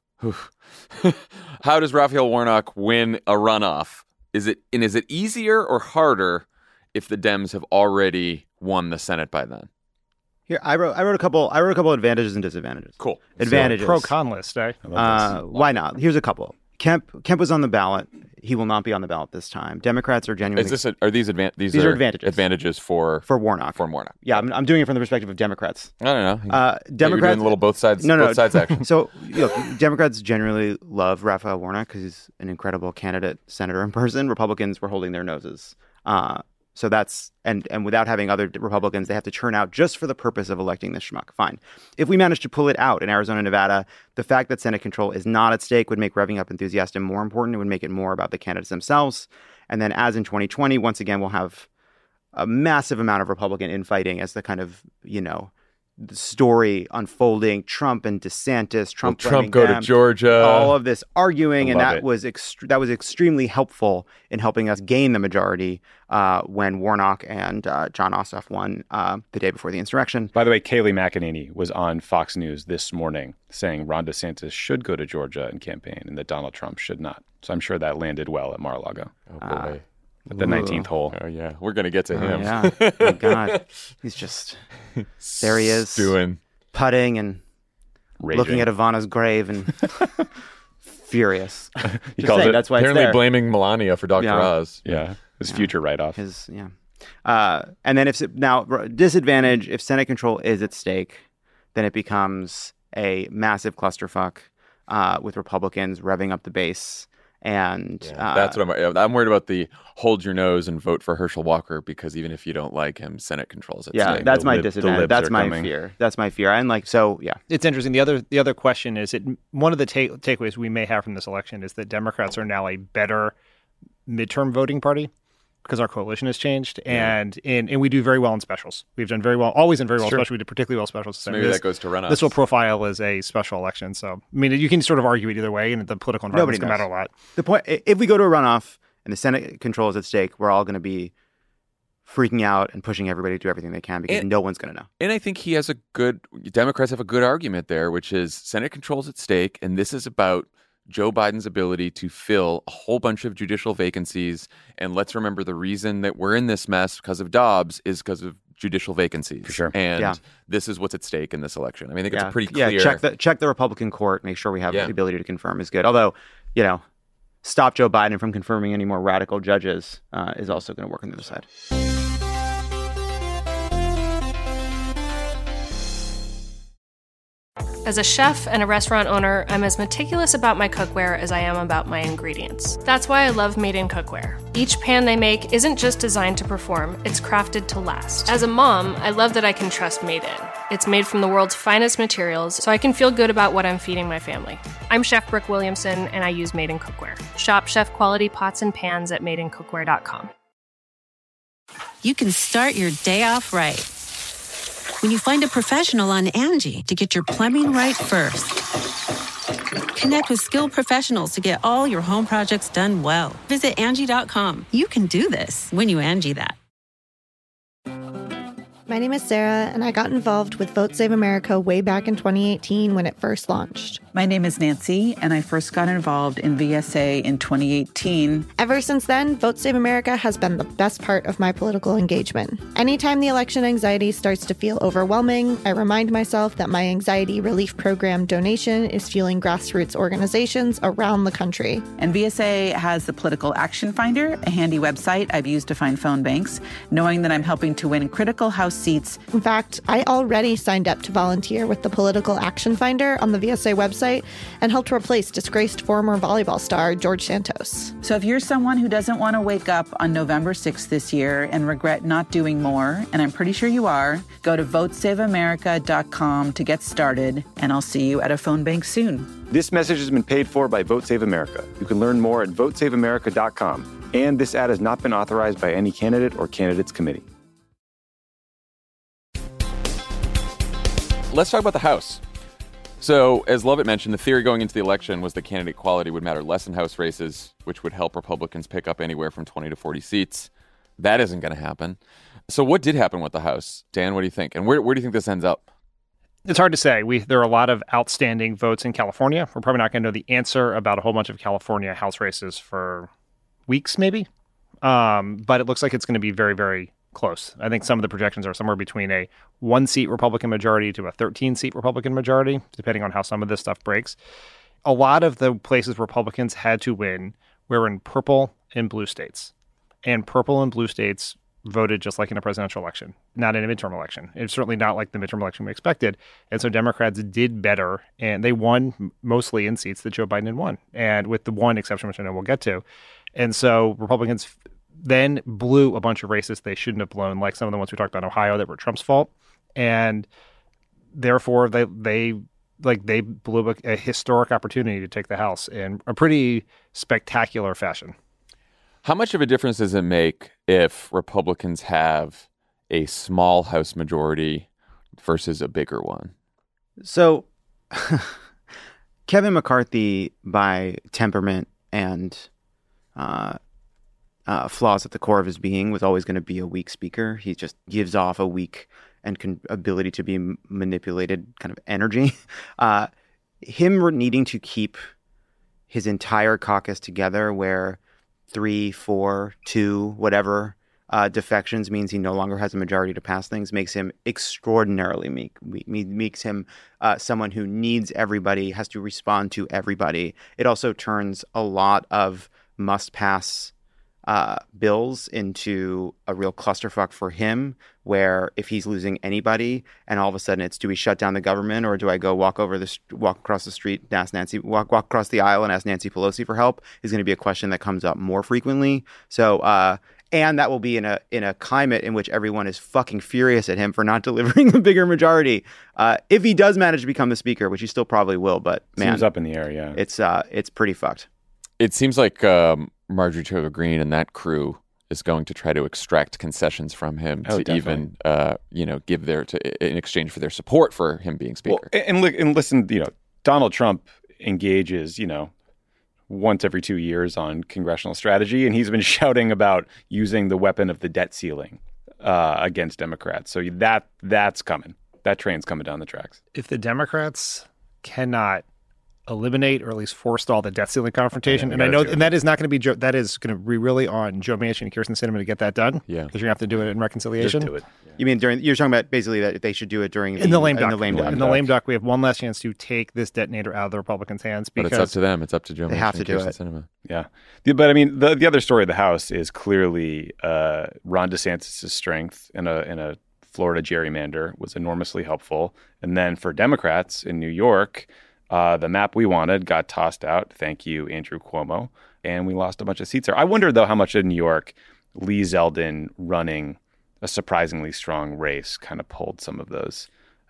Speaker 2: How does Raphael Warnock win a runoff? Is it and is it easier or harder if the Dems have already won the Senate by then?
Speaker 4: Here, I wrote I wrote a couple I wrote a couple advantages and disadvantages.
Speaker 2: Cool.
Speaker 4: Advantages.
Speaker 5: So, pro-con list, eh?
Speaker 4: Uh, why not? Here's a couple. Kemp Kemp was on the ballot. He will not be on the ballot this time. Democrats are genuinely.
Speaker 2: Is this a, are these advan- these,
Speaker 4: These are
Speaker 2: are
Speaker 4: advantages.
Speaker 2: advantages for
Speaker 4: for Warnock.
Speaker 2: for Warnock?
Speaker 4: Yeah, I'm, I'm doing it from the perspective of Democrats.
Speaker 2: I don't know.
Speaker 4: Uh,
Speaker 2: You're
Speaker 4: Democrats.
Speaker 2: doing a little both sides.
Speaker 4: No, no.
Speaker 2: both sides action.
Speaker 4: So, look, Democrats generally love Raphael Warnock because he's an incredible candidate, senator in person. Republicans were holding their noses. Uh, so that's and and without having other Republicans, they have to churn out just for the purpose of electing this schmuck. Fine. If we manage to pull it out in Arizona, Nevada, the fact that Senate control is not at stake would make revving up enthusiasm more important. It would make it more about the candidates themselves. And then, as in twenty twenty, once again, we'll have a massive amount of Republican infighting as the kind of, you know, the story unfolding. Trump and DeSantis, Trump,
Speaker 2: Will Trump go
Speaker 4: them,
Speaker 2: to Georgia.
Speaker 4: all of this arguing,
Speaker 3: I
Speaker 4: and
Speaker 3: love
Speaker 4: that
Speaker 3: it.
Speaker 4: was ext- that was extremely helpful in helping us gain the majority uh, when Warnock and uh, John Ossoff won uh, the day before the insurrection.
Speaker 3: By the way, Kayleigh McEnany was on Fox News this morning saying Ron DeSantis should go to Georgia and campaign and that Donald Trump should not. So I'm sure that landed well at Mar-a-Lago
Speaker 2: Oh boy.
Speaker 3: at the nineteenth hole.
Speaker 2: Oh yeah, we're gonna get to
Speaker 4: Oh,
Speaker 2: him.
Speaker 4: yeah, my God, he's just there. He is
Speaker 2: doing.
Speaker 4: putting and
Speaker 3: Raging.
Speaker 4: looking at Ivana's grave and furious.
Speaker 3: He
Speaker 4: Just
Speaker 3: calls
Speaker 4: saying,
Speaker 3: it,
Speaker 4: that's why
Speaker 2: Apparently
Speaker 4: it's there.
Speaker 2: blaming Melania for Doctor
Speaker 4: Yeah.
Speaker 2: Oz.
Speaker 3: yeah, his future write-off.
Speaker 4: His yeah. Uh, and then if now disadvantage, if Senate control is at stake, then it becomes a massive clusterfuck uh, with Republicans revving up the base. And uh,
Speaker 2: That's what I'm. I'm worried about the hold your nose and vote for Herschel Walker because even if you don't like him, Senate controls it.
Speaker 4: yeah,
Speaker 3: stake.
Speaker 4: that's
Speaker 3: The
Speaker 4: my
Speaker 3: lib- the
Speaker 4: disadvantage.
Speaker 3: libs
Speaker 4: That's
Speaker 3: are
Speaker 4: my
Speaker 3: coming.
Speaker 4: fear. That's my fear. And like so, yeah.
Speaker 5: It's interesting. The other the other question is it one of the take, takeaways we may have from this election is that Democrats are now a better midterm voting party because our coalition has changed,
Speaker 2: Yeah.
Speaker 5: and, and and we do very well in specials. We've done very well, always done very well,
Speaker 2: Sure.
Speaker 5: especially we did particularly well specials.
Speaker 2: So maybe
Speaker 5: this,
Speaker 2: that goes to runoffs.
Speaker 5: This will profile as a special election. So, I mean, you can sort of argue it either way, and the political environment
Speaker 4: Nobody
Speaker 5: doesn't matter
Speaker 4: knows.
Speaker 5: a lot.
Speaker 4: The point, if we go to a runoff and the Senate control is at stake, we're all going to be freaking out and pushing everybody to do everything they can because
Speaker 2: And-
Speaker 4: no one's going to know.
Speaker 2: And I think he has a good, Democrats have a good argument there, which is Senate control's at stake, and this is about Joe Biden's ability to fill a whole bunch of judicial vacancies. And let's remember the reason that we're in this mess because of Dobbs is because of judicial vacancies.
Speaker 3: For sure.
Speaker 2: And
Speaker 4: Yeah.
Speaker 2: this is what's at stake in this election. I mean, I think
Speaker 4: yeah.
Speaker 2: it's a pretty
Speaker 4: yeah,
Speaker 2: clear.
Speaker 4: check the check the Republican court, make sure we have
Speaker 2: Yeah.
Speaker 4: the ability to confirm is good. Although, you know, stop Joe Biden from confirming any more radical judges uh, is also going to work on the other side.
Speaker 7: As a chef and a restaurant owner, I'm as meticulous about my cookware as I am about my ingredients. That's why I love Made in Cookware. Each pan they make isn't just designed to perform, it's crafted to last. As a mom, I love that I can trust Made in. It's made from the world's finest materials, so I can feel good about what I'm feeding my family. I'm Chef Brooke Williamson, and I use Made in Cookware. Shop chef quality pots and pans at made in cookware dot com.
Speaker 8: You can start your day off right when you find a professional on Angie to get your plumbing right first. Connect with skilled professionals to get all your home projects done well. Visit Angie dot com. You can do this when you Angie that.
Speaker 9: My name is Sarah, and I got involved with Vote Save America way back in twenty eighteen when it first launched.
Speaker 10: My name is Nancy, and I first got involved in V S A in twenty eighteen.
Speaker 9: Ever since then, Vote Save America has been the best part of my political engagement. Anytime the election anxiety starts to feel overwhelming, I remind myself that my anxiety relief program donation is fueling grassroots organizations around the country.
Speaker 10: And V S A has the Political Action Finder, a handy website I've used to find phone banks, knowing that I'm helping to win critical House seats.
Speaker 9: In fact, I already signed up to volunteer with the Political Action Finder on the V S A website and helped replace disgraced former volleyball star George Santos.
Speaker 10: So if you're someone who doesn't want to wake up on November sixth this year and regret not doing more, and I'm pretty sure you are, go to vote save america dot com to get started, and I'll see you at a phone bank soon.
Speaker 3: This message has been paid for by Vote Save America. You can learn more at vote save america dot com. And this ad has not been authorized by any candidate or candidates committee.
Speaker 2: Let's talk about the House. So, as Lovett mentioned, the theory going into the election was that candidate quality would matter less in House races, which would help Republicans pick up anywhere from twenty to forty seats. That isn't going to happen. So what did happen with the House? Dan, what do you think? And where, where do you think this ends up?
Speaker 5: It's hard to say. We There are a lot of outstanding votes in California. We're probably not going to know the answer about a whole bunch of California House races for weeks, maybe. Um, but it looks like it's going to be very, very close. I think some of the projections are somewhere between a one-seat Republican majority to a thirteen-seat Republican majority, depending on how some of this stuff breaks. A lot of the places Republicans had to win were in purple and blue states. And purple and blue states voted just like in a presidential election, not in a midterm election. It's certainly not like the midterm election we expected. And so Democrats did better, and they won mostly in seats that Joe Biden had won, and with the one exception, which I know we'll get to. And so Republicans then blew a bunch of races they shouldn't have blown, like some of the ones we talked about in Ohio that were Trump's fault. And therefore, they they like they blew a, a historic opportunity to take the House in a pretty spectacular fashion.
Speaker 2: How much of a difference does it make if Republicans have a small House majority versus a bigger one?
Speaker 4: So Kevin McCarthy, by temperament and uh, uh, flaws at the core of his being, was always going to be a weak speaker. He just gives off a weak and con- ability to be m- manipulated kind of energy. Uh, him needing to keep his entire caucus together, where three, four, two, whatever uh, defections means he no longer has a majority to pass things, makes him extraordinarily meek. Me- makes him uh, someone who needs everybody, has to respond to everybody. It also turns a lot of must-pass uh, bills into a real clusterfuck for him, where if he's losing anybody and all of a sudden it's, do we shut down the government, or do I go walk over the walk across the street and ask Nancy walk walk across the aisle and ask Nancy Pelosi for help, is going to be a question that comes up more frequently. So uh, and that will be in a in a climate in which everyone is fucking furious at him for not delivering a bigger majority. Uh, if he does manage to become the speaker, which he still probably will, but man,
Speaker 3: Seems up in the air, yeah.
Speaker 4: It's uh it's pretty fucked.
Speaker 2: It seems like um, Marjorie Taylor Greene and that crew is going to try to extract concessions from him
Speaker 3: oh,
Speaker 2: to
Speaker 3: definitely.
Speaker 2: even, uh, you know, give their to in exchange for their support for him being speaker.
Speaker 3: Well, and, and listen, you know, Donald Trump engages, you know, once every two years on congressional strategy, and he's been shouting about using the weapon of the debt ceiling uh, against Democrats. So that that's coming. That train's coming down the tracks.
Speaker 5: If the Democrats cannot eliminate or at least forestall the debt ceiling confrontation,
Speaker 3: Yeah,
Speaker 5: and I know,
Speaker 3: do it.
Speaker 5: and that is not going to be Joe, that is going to be really on Joe Manchin and Kyrsten Sinema to get that done.
Speaker 2: Yeah,
Speaker 5: because you're going to have to do it in reconciliation.
Speaker 3: Just do it.
Speaker 4: You mean during? You're talking about basically that they should do it during the,
Speaker 5: In the lame duck.
Speaker 4: In the lame duck.
Speaker 5: In the lame duck, we have one last chance to take this detonator out of the Republicans' hands.
Speaker 2: But
Speaker 5: Because
Speaker 2: it's up to them. It's up to Joe
Speaker 4: They
Speaker 2: Manchin
Speaker 4: have to
Speaker 2: and
Speaker 4: do
Speaker 2: Kyrsten
Speaker 4: it.
Speaker 2: Sinema.
Speaker 3: Yeah. The- But I mean, the the other story of the House is clearly uh, Ron DeSantis' strength in a in a Florida gerrymander was enormously helpful. And then for Democrats in New York, uh, the map we wanted got tossed out. Thank you, Andrew Cuomo. And we lost a bunch of seats there. I wonder, though, how much in New York Lee Zeldin running a surprisingly strong race kind of pulled some of those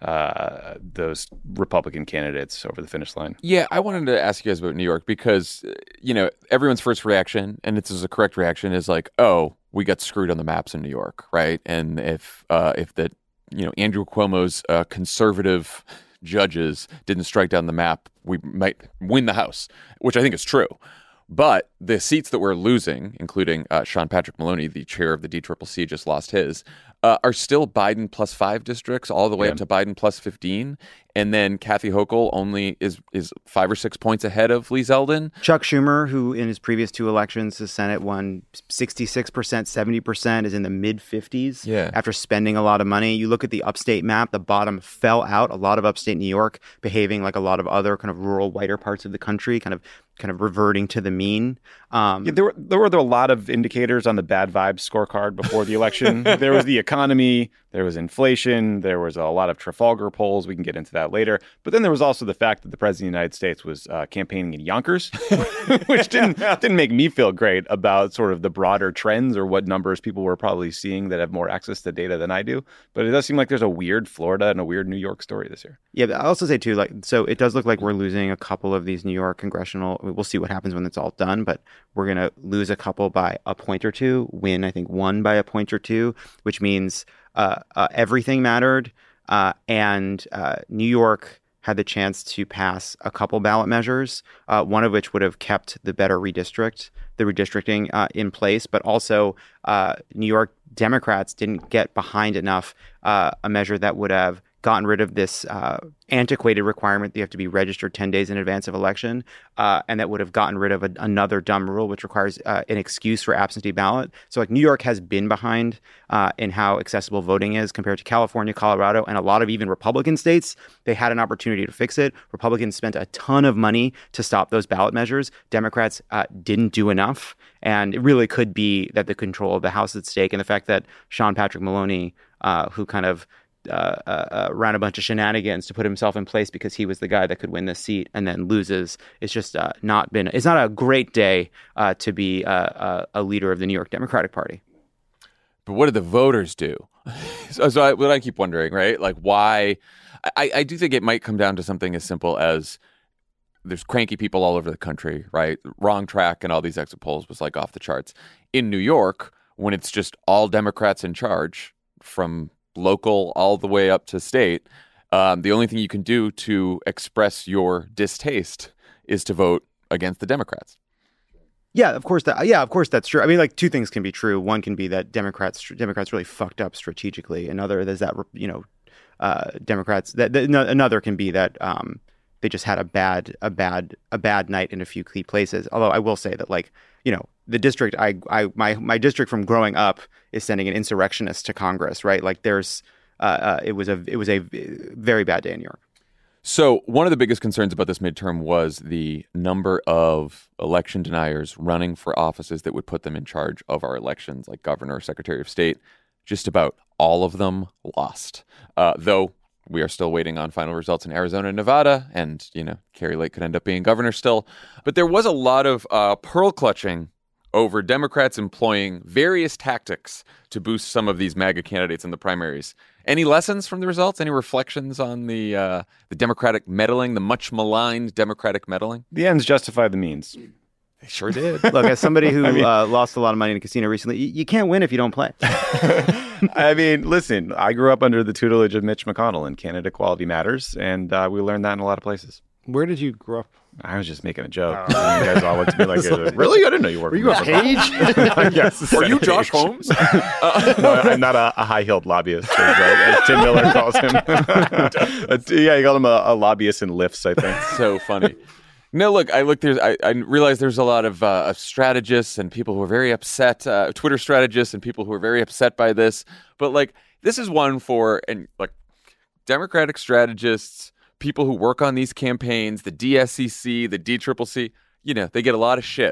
Speaker 3: uh, those Republican candidates over the finish line.
Speaker 2: Yeah, I wanted to ask you guys about New York because, uh, you know, everyone's first reaction, and this is a correct reaction, is like, oh, we got screwed on the maps in New York, right? And if uh, if the, you know, Andrew Cuomo's uh, conservative judges didn't strike down the map, we might win the House, which I think is true. But the seats that we're losing, including uh, Sean Patrick Maloney, the chair of the D C C C, just lost his, uh, are still Biden plus five districts, all the way
Speaker 3: Yeah.
Speaker 2: up to Biden plus fifteen. And then Kathy Hochul only is is five or six points ahead of Lee Zeldin.
Speaker 4: Chuck Schumer, who in his previous two elections, the Senate won sixty-six percent, seventy percent, is in the mid fifties
Speaker 2: Yeah.
Speaker 4: after spending a lot of money. You look at the upstate map, the bottom fell out. A lot of upstate New York behaving like a lot of other kind of rural, whiter parts of the country, kind of kind of reverting to the mean. Um,
Speaker 3: Yeah, there were there were a lot of indicators on the bad vibes scorecard before the election. There was the economy, there was inflation, there was a lot of Trafalgar polls. We can get into that later. But then there was also the fact that the president of the United States was uh, campaigning in Yonkers, which didn't didn't make me feel great about sort of the broader trends or what numbers people were probably seeing that have more access to data than I do. But it does seem like there's a weird Florida and a weird New York story this year.
Speaker 4: Yeah, but I also say too, like, so it does look like we're losing a couple of these New York congressional. We'll see what happens when it's all done, but we're going to lose a couple by a point or two, win, I think, one by a point or two, which means uh, uh, everything mattered. Uh, and uh, New York had the chance to pass a couple ballot measures, uh, one of which would have kept the better redistrict, the redistricting uh, in place, but also uh, New York Democrats didn't get behind enough uh, a measure that would have gotten rid of this uh, antiquated requirement that you have to be registered ten days in advance of election, uh, and that would have gotten rid of a, another dumb rule, which requires uh, an excuse for absentee ballot. So like New York has been behind uh, in how accessible voting is compared to California, Colorado, and a lot of even Republican states. They had an opportunity to fix it. Republicans spent a ton of money to stop those ballot measures. Democrats uh, didn't do enough. And it really could be that the control of the House is at stake, and the fact that Sean Patrick Maloney, uh, who kind of Uh, uh, uh, ran a bunch of shenanigans to put himself in place because he was the guy that could win this seat and then loses. It's just uh, not been, it's not a great day uh, to be uh, a, a leader of the New York Democratic Party.
Speaker 2: But what did the voters do? so so I, what I keep wondering, right? Like why, I, I do think it might come down to something as simple as there's cranky people all over the country, right? Wrong track and all these exit polls was like off the charts. In New York, when it's just all Democrats in charge from local all the way up to state, um, the only thing you can do to express your distaste is to vote against the Democrats.
Speaker 4: Yeah, of course. That yeah, of course that's true. I mean, like two things can be true. One can be that Democrats Democrats really fucked up strategically. Another is that you know uh, Democrats. That, that another can be that um, they just had a bad a bad a bad night in a few key places. Although I will say that like you know the district I I my my district from growing up is sending an insurrectionist to Congress. Right, like there's uh, uh, it was a it was a very bad day in New York.
Speaker 2: So one of the biggest concerns about this midterm was the number of election deniers running for offices that would put them in charge of our elections, like governor, secretary of state. Just about all of them lost, uh, though we are still waiting on final results in Arizona and Nevada, and, you know, Kari Lake could end up being governor still. But there was a lot of uh, pearl clutching over Democrats employing various tactics to boost some of these MAGA candidates in the primaries. Any lessons from the results? Any reflections on the uh, the Democratic meddling, the much maligned Democratic meddling?
Speaker 3: The ends justify the means.
Speaker 2: They sure did.
Speaker 4: Look, as somebody who
Speaker 3: I mean,
Speaker 4: uh, lost a lot of money in a casino recently, you, you can't win if you don't play.
Speaker 3: I mean, listen, I grew up under the tutelage of Mitch McConnell, and Canada equality matters, and uh, we learned that in a lot of places.
Speaker 5: Where did you grow up?
Speaker 3: I was just making a joke. Oh. You guys all looked at me like, like, really? I didn't know you were.
Speaker 5: Were you a page?
Speaker 3: Yes.
Speaker 2: Were you Josh Holmes?
Speaker 3: uh, no, I'm not a, a high-heeled lobbyist, as, uh, as Tim Miller calls him. Yeah, he called him a, a lobbyist in lifts, I think.
Speaker 2: So funny. No, look, I look. There's. I, I realize there's a lot of, uh, of strategists and people who are very upset. Uh, Twitter strategists and people who are very upset by this. But like, this is one for and like Democratic strategists, people who work on these campaigns, the D S C C, the D C C C. You know, they get a lot of shit.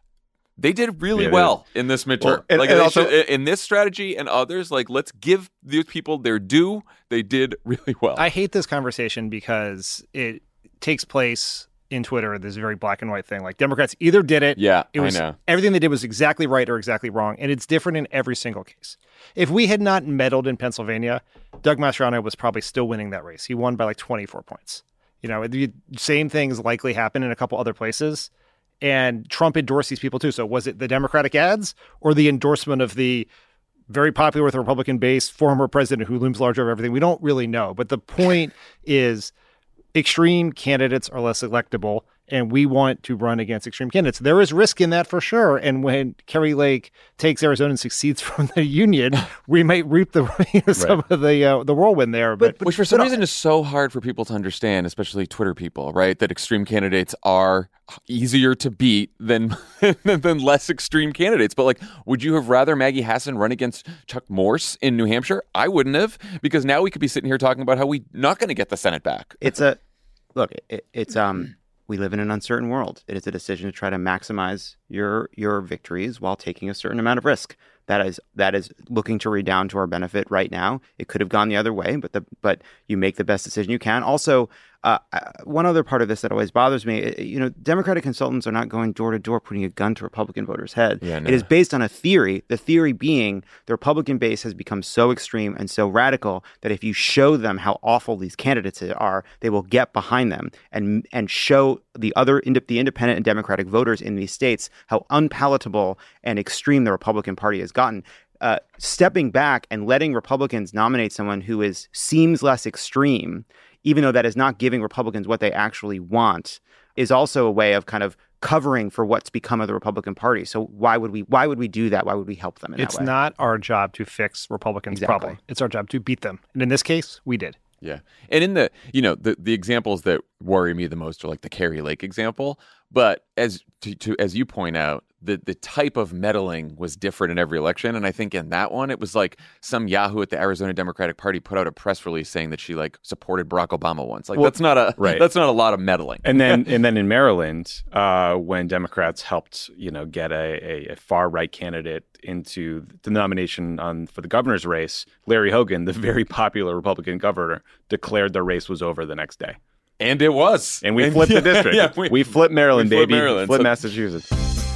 Speaker 2: They did really
Speaker 3: yeah,
Speaker 2: well in this midterm.
Speaker 3: Well, and,
Speaker 2: like
Speaker 3: and
Speaker 2: they
Speaker 3: also,
Speaker 2: should, in this strategy and others, like let's give these people their due. They did really well.
Speaker 5: I hate this conversation because it takes place in Twitter, this very black and white thing. Like Democrats either did it.
Speaker 2: Yeah,
Speaker 5: it was,
Speaker 2: I know.
Speaker 5: Everything they did was exactly right or exactly wrong. And it's different in every single case. If we had not meddled in Pennsylvania, Doug Mastriano was probably still winning that race. He won by like twenty-four points. You know, the same things likely happen in a couple other places. And Trump endorsed these people too. So was it the Democratic ads or the endorsement of the very popular with the Republican base former president who looms large over everything? We don't really know. But the point is, extreme candidates are less electable, and we want to run against extreme candidates. There is risk in that for sure. And when Kerry Lake takes Arizona and succeeds from the union, we might reap the you know, some right. of the uh, the whirlwind there. But,
Speaker 2: but which for some but, reason is so hard for people to understand, especially Twitter people, right? That extreme candidates are easier to beat than than less extreme candidates. But like, would you have rather Maggie Hassan run against Chuck Morse in New Hampshire? I wouldn't have, because now we could be sitting here talking about how we're not going to get the Senate back.
Speaker 4: It's a look. It, it's um. We live in an uncertain world. It is a decision to try to maximize your your victories while taking a certain amount of risk. That is that is looking to redound to our benefit right now. It could have gone the other way, but the but you make the best decision you can. Also, uh, one other part of this that always bothers me, you know, Democratic consultants are not going door to door putting a gun to Republican voters' head.
Speaker 2: Yeah, no.
Speaker 4: It is based on a theory. The theory being the Republican base has become so extreme and so radical that if you show them how awful these candidates are, they will get behind them and and show the other the independent and Democratic voters in these states how unpalatable and extreme the Republican Party has gotten. Uh, stepping back and letting Republicans nominate someone who is seems less extreme, even though that is not giving Republicans what they actually want, is also a way of kind of covering for what's become of the Republican Party. So why would we why would we do that? Why would we help them in
Speaker 5: it's
Speaker 4: that way? It's
Speaker 5: not our job to fix Republicans'
Speaker 4: exactly.
Speaker 5: problem. It's our job to beat them. And in this case, we did.
Speaker 2: Yeah. And in the, you know, the, the examples that worry me the most are like the Kerry Lake example. But as to, to as you point out, the the type of meddling was different in every election. And I think in that one, it was like some Yahoo at the Arizona Democratic Party put out a press release saying that she like supported Barack Obama once. Like well, that's not a right. that's not a lot of meddling.
Speaker 3: And then and then in Maryland, uh, when Democrats helped, you know, get a, a, a far right candidate into the nomination on for the governor's race, Larry Hogan, the very popular Republican governor, declared the race was over the next day.
Speaker 2: And it was.
Speaker 3: And we
Speaker 2: and,
Speaker 3: flipped
Speaker 2: yeah,
Speaker 3: the district.
Speaker 2: Yeah, we,
Speaker 3: we flipped Maryland,
Speaker 2: we flipped
Speaker 3: baby.
Speaker 2: Maryland.
Speaker 3: Flipped
Speaker 2: So,
Speaker 3: Massachusetts.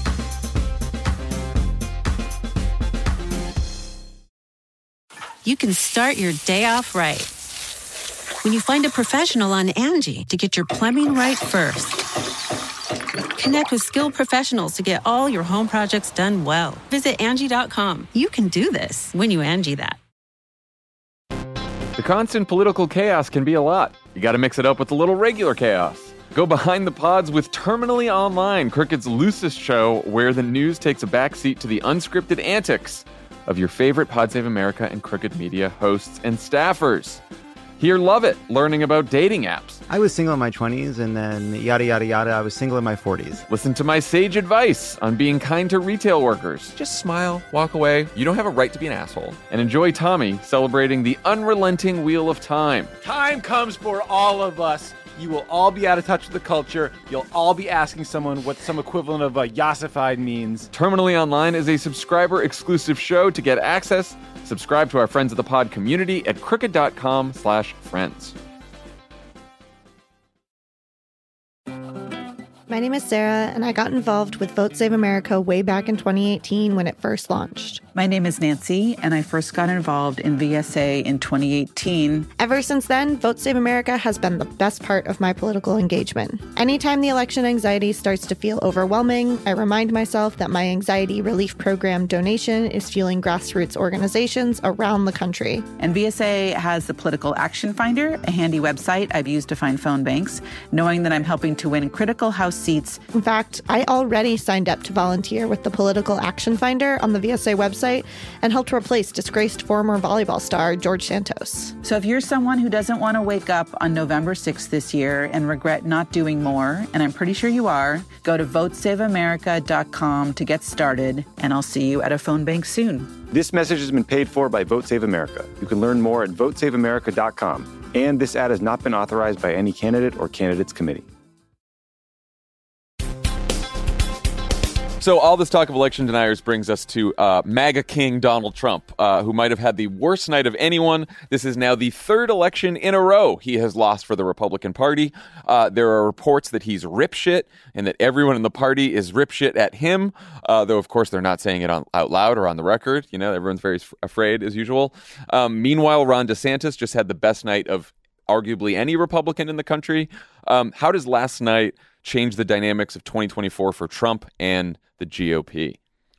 Speaker 8: You can start your day off right when you find a professional on Angie to get your plumbing right first. Connect with skilled professionals to get all your home projects done well. Visit Angie dot com. You can do this when you Angie that.
Speaker 2: The constant political chaos can be a lot. You got to mix it up with a little regular chaos. Go behind the pods with Terminally Online, Crooked's loosest show where the news takes a backseat to the unscripted antics of your favorite Pod Save America and Crooked Media hosts and staffers. Here, love it, learning about dating apps.
Speaker 4: I was single in my twenties, and then yada, yada, yada, I was single in my forties.
Speaker 2: Listen to my sage advice on being kind to retail workers. Just smile, walk away. You don't have a right to be an asshole. And enjoy Tommy celebrating the unrelenting wheel of time.
Speaker 11: Time comes for all of us. You will all be out of touch with the culture. You'll all be asking someone what some equivalent of a yassified means.
Speaker 2: Terminally Online is a subscriber-exclusive show. To get access, subscribe to our Friends of the Pod community at crooked.com slash friends.
Speaker 9: My name is Sarah, and I got involved with Vote Save America way back in twenty eighteen when it first launched.
Speaker 10: My name is Nancy, and I first got involved in V S A in twenty eighteen.
Speaker 9: Ever since then, Vote Save America has been the best part of my political engagement. Anytime the election anxiety starts to feel overwhelming, I remind myself that my anxiety relief program donation is fueling grassroots organizations around the country.
Speaker 10: And V S A has the Political Action Finder, a handy website I've used to find phone banks, knowing that I'm helping to win critical House seats.
Speaker 9: In fact, I already signed up to volunteer with the Political Action Finder on the V S A website and helped replace disgraced former volleyball star George Santos.
Speaker 10: So if you're someone who doesn't want to wake up on November sixth this year and regret not doing more, and I'm pretty sure you are, go to vote save america dot com to get started, and I'll see you at a phone bank soon.
Speaker 3: This message has been paid for by Vote Save America. You can learn more at vote save america dot com. And this ad has not been authorized by any candidate or candidates committee.
Speaker 2: So all this talk of election deniers brings us to uh, MAGA King Donald Trump, uh, who might have had the worst night of anyone. This is now the third election in a row he has lost for the Republican Party. Uh, there are reports that he's ripshit and that everyone in the party is ripshit at him, uh, though, of course, they're not saying it on, out loud or on the record. You know, everyone's very f- afraid, as usual. Um, meanwhile, Ron DeSantis just had the best night of arguably any Republican in the country. Um, how does last night change the dynamics of twenty twenty-four for Trump and the G O P?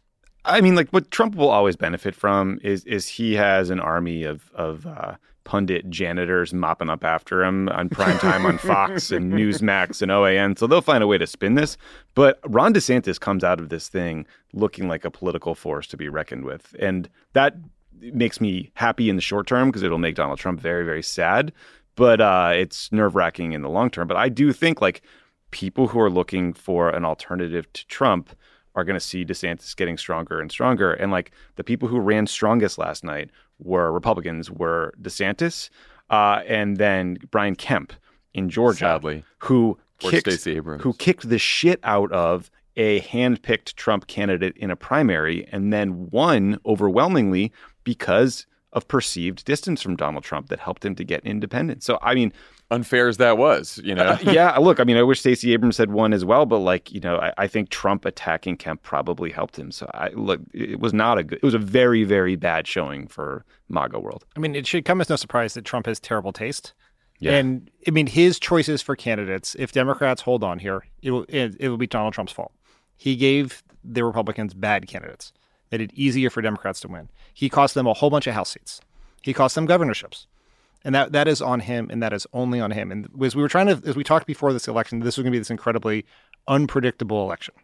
Speaker 3: I mean, like, what Trump will always benefit from is is he has an army of of uh, pundit janitors mopping up after him on primetime on Fox and Newsmax and O A N. So they'll find a way to spin this. But Ron DeSantis comes out of this thing looking like a political force to be reckoned with. And that makes me happy in the short term because it'll make Donald Trump very, very sad. But uh, it's nerve-wracking in the long term. But I do think, like, people who are looking for an alternative to Trump are going to see DeSantis getting stronger and stronger. And like the people who ran strongest last night were Republicans, were DeSantis uh, and then Brian Kemp in Georgia,
Speaker 2: sadly,
Speaker 3: who
Speaker 2: or
Speaker 3: kicked,
Speaker 2: Stacey Abrams.
Speaker 3: who kicked the shit out of a hand-picked Trump candidate in a primary and then won overwhelmingly because of perceived distance from Donald Trump that helped him to get independence. So, I mean,
Speaker 2: unfair as that was, you know.
Speaker 3: uh, yeah, look, I mean, I wish Stacey Abrams had won as well, but like, you know, I, I think Trump attacking Kemp probably helped him. So, I look, it was not a good, it was a very, very bad showing for MAGA world.
Speaker 5: I mean, it should come as no surprise that Trump has terrible taste.
Speaker 3: Yeah.
Speaker 5: And I mean, his choices for candidates, if Democrats hold on here, it will it, it will be Donald Trump's fault. He gave the Republicans bad candidates, made it easier for Democrats to win. He cost them a whole bunch of House seats. He cost them governorships. And that that is on him, and that is only on him. And as we were trying to, as we talked before this election, this was going to be this incredibly unpredictable election.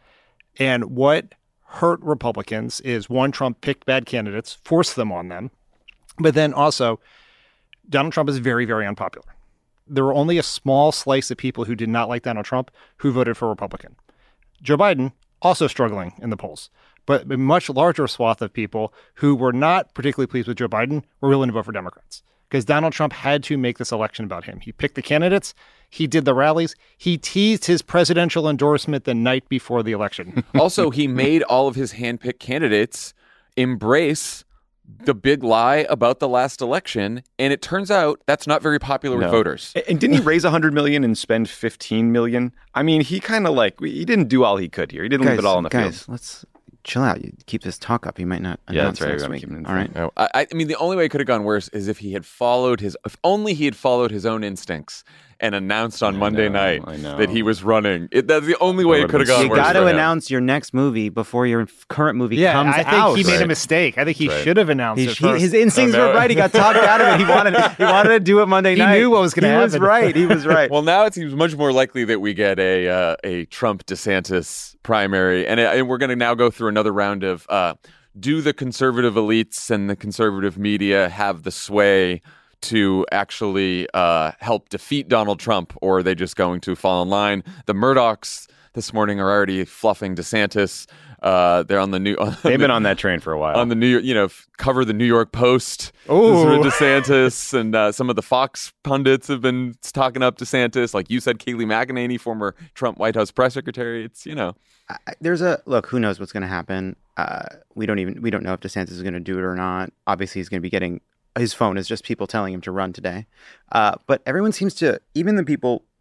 Speaker 5: And what hurt Republicans is, one, Trump picked bad candidates, forced them on them. But then also, Donald Trump is very, very unpopular. There were only a small slice of people who did not like Donald Trump who voted for Republican. Joe Biden, also struggling in the polls, but a much larger swath of people who were not particularly pleased with Joe Biden were willing to vote for Democrats. Because Donald Trump had to make this election about him. He picked the candidates. He did the rallies. He teased his presidential endorsement the night before the election.
Speaker 2: Also, he made all of his handpicked candidates embrace the big lie about the last election. And it turns out that's not very popular
Speaker 3: No.
Speaker 2: with voters.
Speaker 3: And didn't he raise one hundred million dollars and spend fifteen million dollars? I mean, he kind of like, he didn't do all he could here. He didn't
Speaker 4: guys,
Speaker 3: leave it all on the
Speaker 4: guys,
Speaker 3: field.
Speaker 4: let's chill out. You keep this talk up. You might not
Speaker 3: Yeah,
Speaker 4: announce
Speaker 3: that's right.
Speaker 4: next
Speaker 3: We're gonna
Speaker 4: week.
Speaker 3: keep it in
Speaker 4: All right.
Speaker 2: No, I, I mean, the only way it could have gone worse is if he had followed his, if only he had followed his own instincts and announced on
Speaker 3: I
Speaker 2: Monday
Speaker 3: know,
Speaker 2: night
Speaker 3: I know.
Speaker 2: that he was running. It, that's the only way it could have gone
Speaker 4: You
Speaker 2: worse.
Speaker 4: got
Speaker 2: for
Speaker 4: to
Speaker 2: him.
Speaker 4: announce your next movie before your current movie
Speaker 5: yeah,
Speaker 4: comes
Speaker 5: I think
Speaker 4: out.
Speaker 5: he made a
Speaker 3: Right.
Speaker 5: mistake. I think he
Speaker 3: Right.
Speaker 5: should have announced
Speaker 4: He,
Speaker 5: it
Speaker 4: he-
Speaker 5: first.
Speaker 4: his instincts
Speaker 2: Oh, no.
Speaker 4: were right. He got talked out of it. He wanted he wanted to do it Monday
Speaker 5: He
Speaker 4: night.
Speaker 5: knew what was gonna
Speaker 4: He was
Speaker 5: happen.
Speaker 4: right. He was right.
Speaker 2: Well, now it seems much more likely that we get a uh, a Trump DeSantis primary, and, and we're going to now go through another round of uh, do the conservative elites and the conservative media have the sway to actually uh, help defeat Donald Trump, or are they just going to fall in line? The Murdochs this morning are already fluffing DeSantis. Uh, they're on the new. On
Speaker 3: They've
Speaker 2: the,
Speaker 3: been on that train for a while.
Speaker 2: on the New York, you know, f- cover the New York Post.
Speaker 5: Ooh.
Speaker 2: DeSantis, and uh, some of the Fox pundits have been talking up DeSantis. Like you said, Kayleigh McEnany, former Trump White House press secretary. It's, you know,
Speaker 4: I- There's a look. Who knows what's going to happen? Uh, we don't even we don't know if DeSantis is going to do it or not. Obviously, he's going to be getting his phone is just people telling him to run today. Uh, but everyone seems to, even the people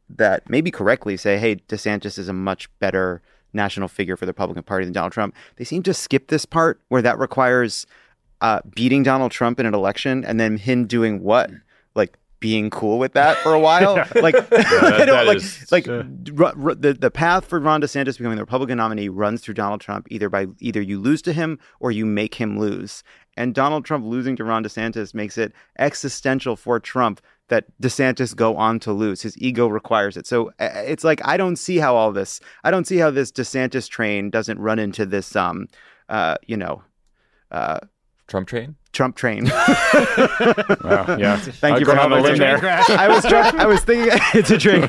Speaker 4: that maybe correctly say, hey, DeSantis is a much better national figure for the Republican Party than Donald Trump, they seem to skip this part where that requires uh, beating Donald Trump in an election and then him doing what? Like being cool with that for a while? Like,
Speaker 3: Yeah, that-
Speaker 4: I don't,
Speaker 3: that
Speaker 4: like,
Speaker 3: is-
Speaker 4: like r- r- the, the path for Ron DeSantis becoming the Republican nominee runs through Donald Trump, either by either you lose to him or you make him lose. And Donald Trump losing to Ron DeSantis makes it existential for Trump that DeSantis go on to lose. His ego requires it. So uh, it's like, I don't see how all this, I don't see how this DeSantis train doesn't run into this, um, uh, you know, uh,
Speaker 2: Trump train?
Speaker 4: Trump train.
Speaker 3: Wow, yeah.
Speaker 4: Thank
Speaker 3: I'll
Speaker 4: you for
Speaker 3: go on a
Speaker 4: helping
Speaker 3: limb
Speaker 4: me.
Speaker 3: there.
Speaker 4: I was trying, I was thinking it's a train.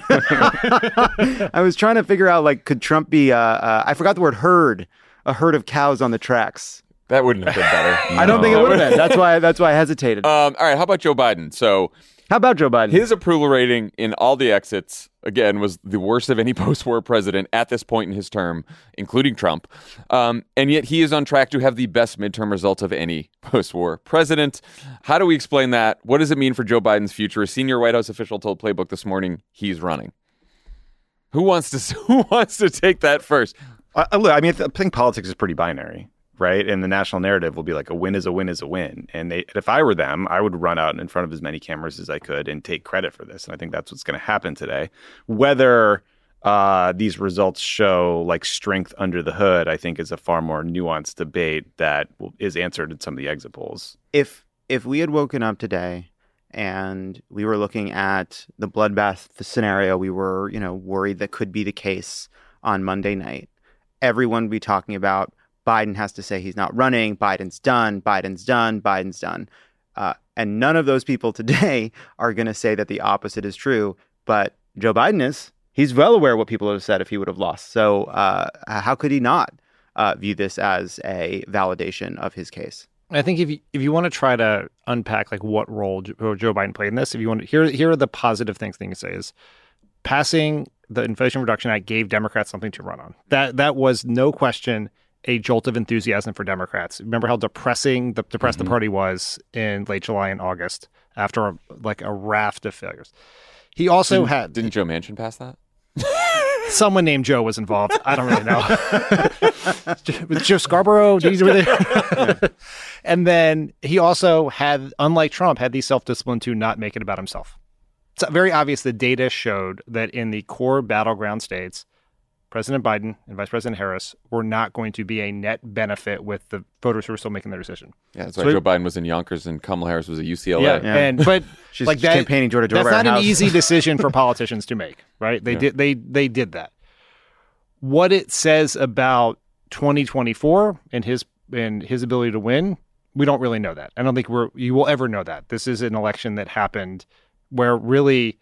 Speaker 4: I was trying to figure out, like, could Trump be, uh, uh, I forgot the word herd, a herd of cows on the tracks.
Speaker 2: That wouldn't have been better.
Speaker 4: I don't think it would have been. That's why, that's why I hesitated.
Speaker 2: Um, all right, how about Joe Biden? So
Speaker 4: How about Joe Biden?
Speaker 2: his approval rating in all the exits, again, was the worst of any post-war president at this point in his term, including Trump. Um, and yet he is on track to have the best midterm results of any post-war president. How do we explain that? What does it mean for Joe Biden's future? A senior White House official told Playbook this morning he's running. Who wants to who wants to take that first?
Speaker 3: Uh, look, I mean, I think politics is pretty binary, right? And the national narrative will be like a win is a win is a win. And they, if I were them, I would run out in front of as many cameras as I could and take credit for this. And I think that's what's going to happen today. Whether uh, these results show like strength under the hood, I think is a far more nuanced debate that will, is answered in some of the exit polls.
Speaker 4: If if we had woken up today and we were looking at the bloodbath scenario we were, you know, worried that could be the case on Monday night, everyone would be talking about Biden has to say he's not running, Biden's done, Biden's done, Biden's done. Uh, and none of those people today are going to say that the opposite is true. But Joe Biden is. He's well aware of what people would have said if he would have lost. So uh, how could he not uh, view this as a validation of his case?
Speaker 5: I think if you, if you want to try to unpack like what role Joe Joe Biden played in this, if you want to, here here are the positive things things to say is passing the Inflation Reduction Act gave Democrats something to run on. That that was no question a jolt of enthusiasm for Democrats. Remember how depressing the depressed
Speaker 2: Mm-hmm.
Speaker 5: the party was in late July and August after a, like a raft of failures. He also
Speaker 2: Didn't,
Speaker 5: had
Speaker 2: didn't Joe Manchin pass that?
Speaker 5: someone named Joe was involved. I don't really know. Was Joe Scarborough? Did he- were they- And then he also had, unlike Trump, had the self-discipline to not make it about himself. It's very obvious the data showed that in the core battleground states, President Biden and Vice President Harris were not going to be a net benefit with the voters who were still making their decision.
Speaker 2: Yeah, that's why
Speaker 5: So
Speaker 2: Joe
Speaker 5: it-
Speaker 2: Biden was in Yonkers and Kamala Harris was at U C L A.
Speaker 5: Yeah,
Speaker 4: Yeah.
Speaker 5: and but
Speaker 4: She's
Speaker 5: like that,
Speaker 4: campaigning door to door
Speaker 5: that's
Speaker 4: by her
Speaker 5: not an
Speaker 4: house.
Speaker 5: easy decision for politicians to make, right? They
Speaker 2: Yeah.
Speaker 5: did they they did that. What it says about twenty twenty-four and his and his ability to win, we don't really know that. I don't think we're you will ever know that. This is an election that happened where really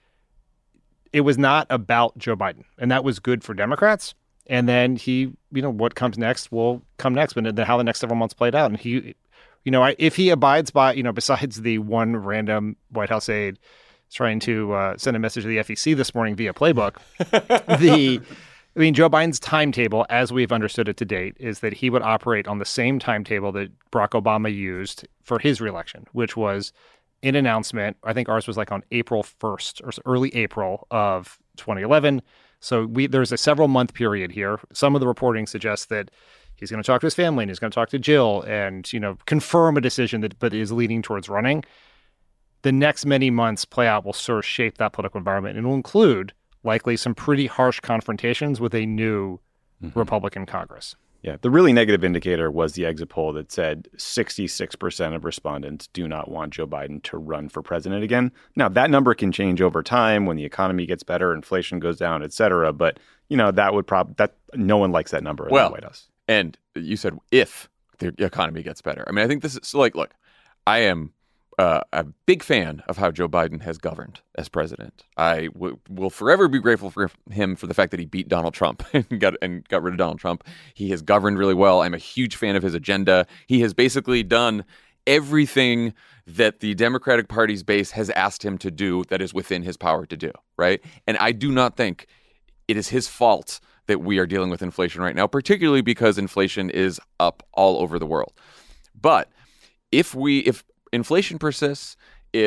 Speaker 5: it was not about Joe Biden, and that was good for Democrats. And then he, you know, what comes next will come next, but then how the next several months played out. And he, you know, I, if he abides by, you know, besides the one random White House aide trying to uh, send a message to the F E C this morning via Playbook, the, I mean, Joe Biden's timetable, as we've understood it to date, is that he would operate on the same timetable that Barack Obama used for his reelection, which was an announcement. I think ours was like on April first or early April of twenty eleven. So we there's a several month period here. Some of the reporting suggests that he's going to talk to his family and he's going to talk to Jill and, you know, confirm a decision that but is leading towards running. The next many months play out will sort of shape that political environment, and it will include likely some pretty harsh confrontations with a new
Speaker 3: Mm-hmm.
Speaker 5: Republican Congress.
Speaker 3: Yeah, the really negative indicator was the exit poll that said sixty-six percent of respondents do not want Joe Biden to run for president again. Now, that number can change over time when the economy gets better, inflation goes down, et cetera. But, you know, that would probably, that no one likes that number in
Speaker 2: Well,
Speaker 3: the White House.
Speaker 2: And you said if the economy gets better. I mean, I think this is so like, look, I am uh, a big fan of how Joe Biden has governed as president. I w- will forever be grateful for him for the fact that he beat Donald Trump and got and got rid of Donald Trump. He has governed really well. I'm a huge fan of his agenda. He has basically done everything that the Democratic Party's base has asked him to do that is within his power to do, right? And I do not think it is his fault that we are dealing with inflation right now, particularly because inflation is up all over the world. But if we if inflation persists, if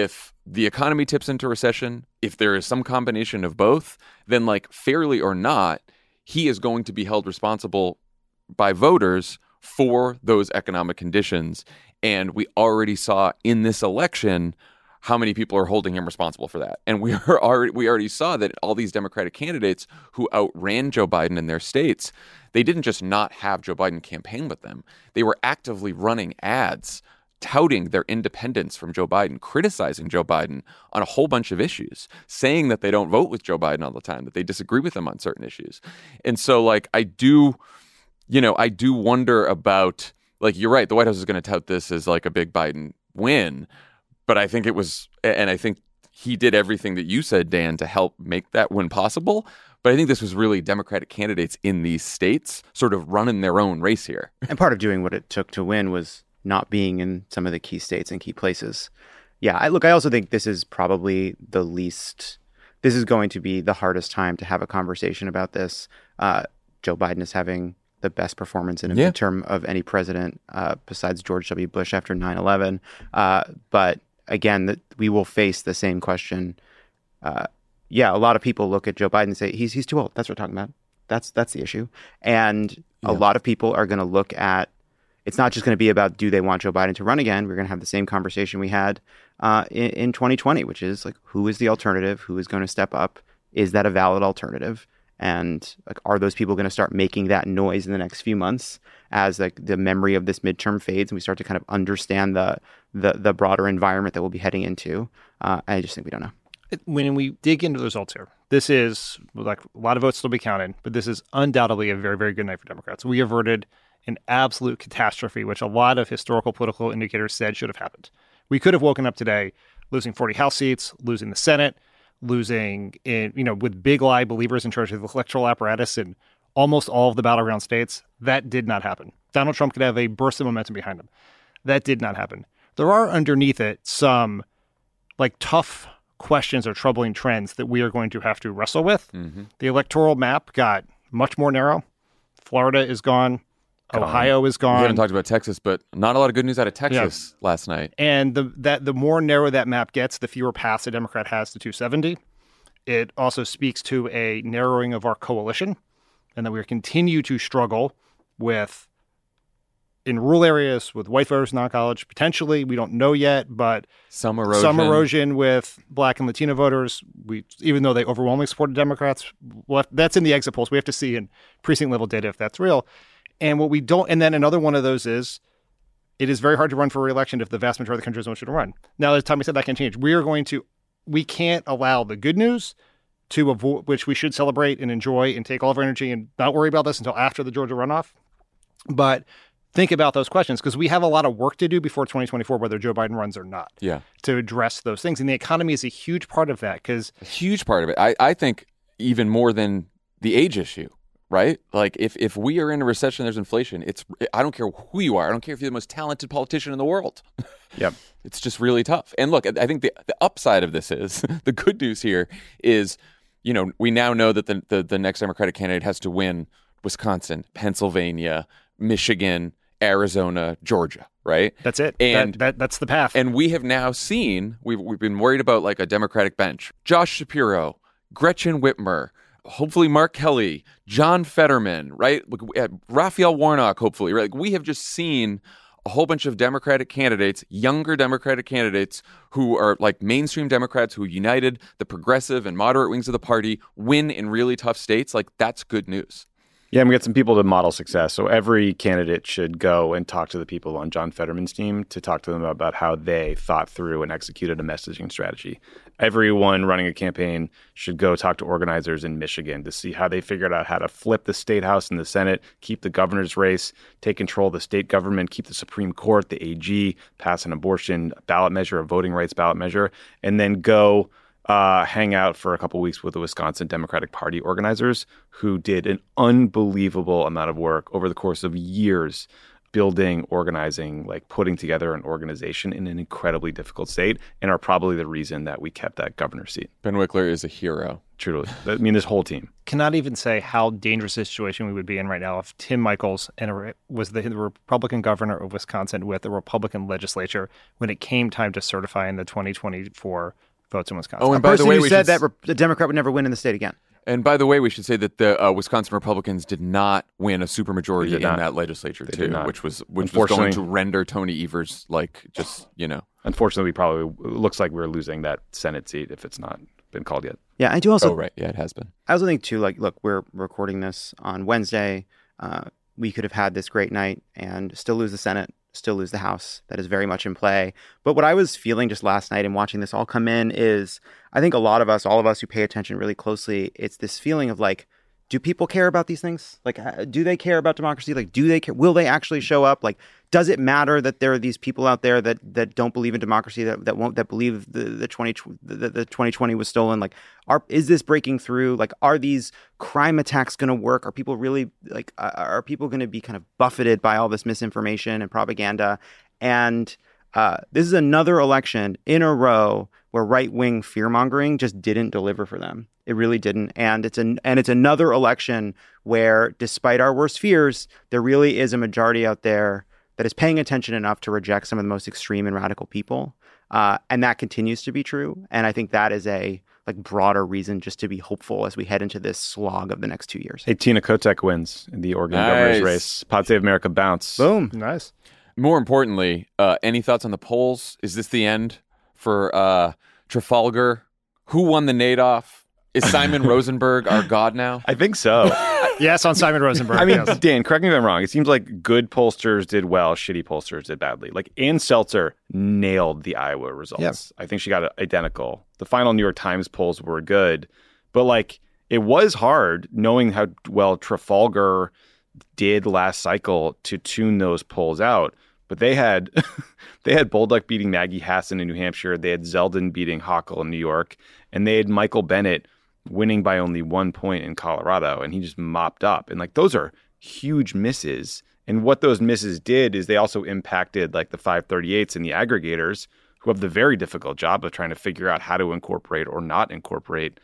Speaker 2: the economy tips into recession, if there is some combination of both, then like fairly or not, he is going to be held responsible by voters for those economic conditions. And we already saw in this election how many people are holding him responsible for that. And we are already we already saw that all these Democratic candidates who outran Joe Biden in their states, they didn't just not have Joe Biden campaign with them. They were actively running ads touting their independence from Joe Biden, criticizing Joe Biden on a whole bunch of issues, saying that they don't vote with Joe Biden all the time, that they disagree with him on certain issues. And so, like, I do, you know, I do wonder about, like, you're right, the White House is going to tout this as like a big Biden win, but I think it was, and I think he did everything that you said, Dan, to help make that win possible. But I think this was really Democratic candidates in these states sort of running their own race here.
Speaker 4: And part of doing what it took to win was not being in some of the key states and key places. Yeah, I, look, I also think this is probably the least, this is going to be the hardest time to have a conversation about this. Uh, Joe Biden is having the best performance in a
Speaker 2: yeah.
Speaker 4: midterm of any president uh, besides George W. Bush after nine eleven. Uh, but again, that we will face the same question. Uh, yeah, a lot of people look at Joe Biden and say, he's he's too old. That's what we're talking about. That's, that's the issue. And yeah. a lot of people are going to look at, it's not just going to be about, do they want Joe Biden to run again? We're going to have the same conversation we had uh, in, in twenty twenty, which is like, who is the alternative? Who is going to step up? Is that a valid alternative? And like, are those people going to start making that noise in the next few months as like the memory of this midterm fades and we start to kind of understand the the, the broader environment that we'll be heading into? Uh, I just think we don't know.
Speaker 5: When we dig into the results here, this is like a lot of votes still be counted, but this is undoubtedly a very, very good night for Democrats. We averted an absolute catastrophe, which a lot of historical political indicators said should have happened. We could have woken up today losing forty House seats, losing the Senate, losing in, you know, with big lie believers in charge of the electoral apparatus in almost all of the battleground states. That did not happen. Donald Trump could have a burst of momentum behind him. That did not happen. There are underneath it some like tough questions or troubling trends that we are going to have to wrestle with. Mm-hmm. The electoral map got much more narrow. Florida is gone. Ohio is gone.
Speaker 2: We haven't talked about Texas, but not a lot of good news out of Texas yeah. last night.
Speaker 5: And the that the more narrow that map gets, the fewer paths a Democrat has to two seventy. It also speaks to a narrowing of our coalition, and that we continue to struggle with, in rural areas, with white voters in non-college, potentially. We don't know yet, but
Speaker 2: some erosion.
Speaker 5: Some erosion with Black and Latino voters. We, even though they overwhelmingly supported Democrats, well, that's in the exit polls. We have to see in precinct-level data if that's real. And what we don't, and then another one of those is, it is very hard to run for re-election if the vast majority of the country doesn't want you to run. Now, as Tommy said, that can change. We are going to, we can't allow the good news to avoid, which we should celebrate and enjoy and take all of our energy and not worry about this until after the Georgia runoff. But think about those questions, because we have a lot of work to do before twenty twenty-four, whether Joe Biden runs or not,
Speaker 2: yeah,
Speaker 5: to address those things. And the economy is a huge part of that. Because
Speaker 2: a huge part of it. I, I think even more than the age issue. Right? Like if, if we are in a recession, there's inflation. It's I don't care who you are. I don't care if you're the most talented politician in the world.
Speaker 3: Yep.
Speaker 2: It's just really tough. And look, I think the, the upside of this is, the good news here is, you know, we now know that the, the, the next Democratic candidate has to win Wisconsin, Pennsylvania, Michigan, Arizona, Georgia, right?
Speaker 5: That's it.
Speaker 2: And
Speaker 5: that, that, that's the path.
Speaker 2: And we have now seen, we've, we've been worried about like a Democratic bench. Josh Shapiro, Gretchen Whitmer, hopefully Mark Kelly, John Fetterman, right? Raphael Warnock, hopefully, right? Like we have just seen a whole bunch of Democratic candidates, younger Democratic candidates who are like mainstream Democrats who united the progressive and moderate wings of the party win in really tough states. Like that's good news.
Speaker 3: Yeah, and we get some people to model success. So every candidate should go and talk to the people on John Fetterman's team to talk to them about how they thought through and executed a messaging strategy. Everyone running a campaign should go talk to organizers in Michigan to see how they figured out how to flip the state house and the Senate, keep the governor's race, take control of the state government, keep the Supreme Court, the A G, pass an abortion ballot measure, a voting rights ballot measure, and then go Uh, hang out for a couple weeks with the Wisconsin Democratic Party organizers who did an unbelievable amount of work over the course of years building, organizing, like putting together an organization in an incredibly difficult state and are probably the reason that we kept that governor's seat.
Speaker 2: Ben Wickler is a hero.
Speaker 3: Truly. I mean, this whole team.
Speaker 5: Cannot even say how dangerous a situation we would be in right now if Tim Michels and a, was the, the Republican governor of Wisconsin with the Republican legislature when it came time to certifying the twenty twenty-four votes in Wisconsin.
Speaker 2: Oh, and
Speaker 4: a
Speaker 2: by
Speaker 4: person
Speaker 2: the way,
Speaker 4: who
Speaker 2: we
Speaker 4: said
Speaker 2: should...
Speaker 4: that re- the Democrat would never win in the state again.
Speaker 2: And by the way, we should say that the uh, Wisconsin Republicans did not win a supermajority in
Speaker 3: not.
Speaker 2: that legislature,
Speaker 3: They
Speaker 2: too,
Speaker 3: did not.
Speaker 2: which was which was going to render Tony Evers, like, just, you know.
Speaker 3: Unfortunately, we probably it looks like we're losing that Senate seat if it's not been called yet.
Speaker 4: Yeah, I do also.
Speaker 2: Oh, right. Yeah, it has been.
Speaker 4: I also think, too, like, look, we're recording this on Wednesday. Uh, we could have had this great night and still lose the Senate, still lose the House. That is very much in play. But what I was feeling just last night and watching this all come in is I think a lot of us, all of us who pay attention really closely, it's this feeling of like, do people care about these things? Like, do they care about democracy? Like, do they care? Will they actually show up? Like, does it matter that there are these people out there that that don't believe in democracy, that that won't, that believe the the twenty the, the twenty twenty was stolen? Like, are is this breaking through? Like, are these crime attacks going to work? Are people really like? Uh, are people going to be kind of buffeted by all this misinformation and propaganda? And uh, this is another election in a row where right-wing fear-mongering just didn't deliver for them. It really didn't. And it's an and it's another election where, despite our worst fears, there really is a majority out there that is paying attention enough to reject some of the most extreme and radical people. Uh, and that continues to be true. And I think that is a like broader reason just to be hopeful as we head into this slog of the next two years.
Speaker 3: Hey, Tina Kotek wins in the Oregon
Speaker 2: Nice.
Speaker 3: governor's race. Pod Save America bounce.
Speaker 4: Boom.
Speaker 5: Nice.
Speaker 2: More importantly, uh, any thoughts on the polls? Is this the end for uh, Trafalgar? Who won the Nadoff? Is Simon Rosenberg our god now?
Speaker 3: I think so.
Speaker 5: Yes, on Simon Rosenberg.
Speaker 3: I mean,
Speaker 5: yes.
Speaker 3: Dan, correct me if I'm wrong. It seems like good pollsters did well, shitty pollsters did badly. Like Ann Seltzer nailed the Iowa results.
Speaker 5: Yeah.
Speaker 3: I think she got it identical. The final New York Times polls were good, but like it was hard knowing how well Trafalgar did last cycle to tune those polls out. But they had they had Bolduc beating Maggie Hassan in New Hampshire. They had Zeldin beating Hochul in New York, and they had Michael Bennet winning by only one point in Colorado, and he just mopped up. And like those are huge misses. And what those misses did is they also impacted like the five thirty-eights and the aggregators, who have the very difficult job of trying to figure out how to incorporate or not incorporate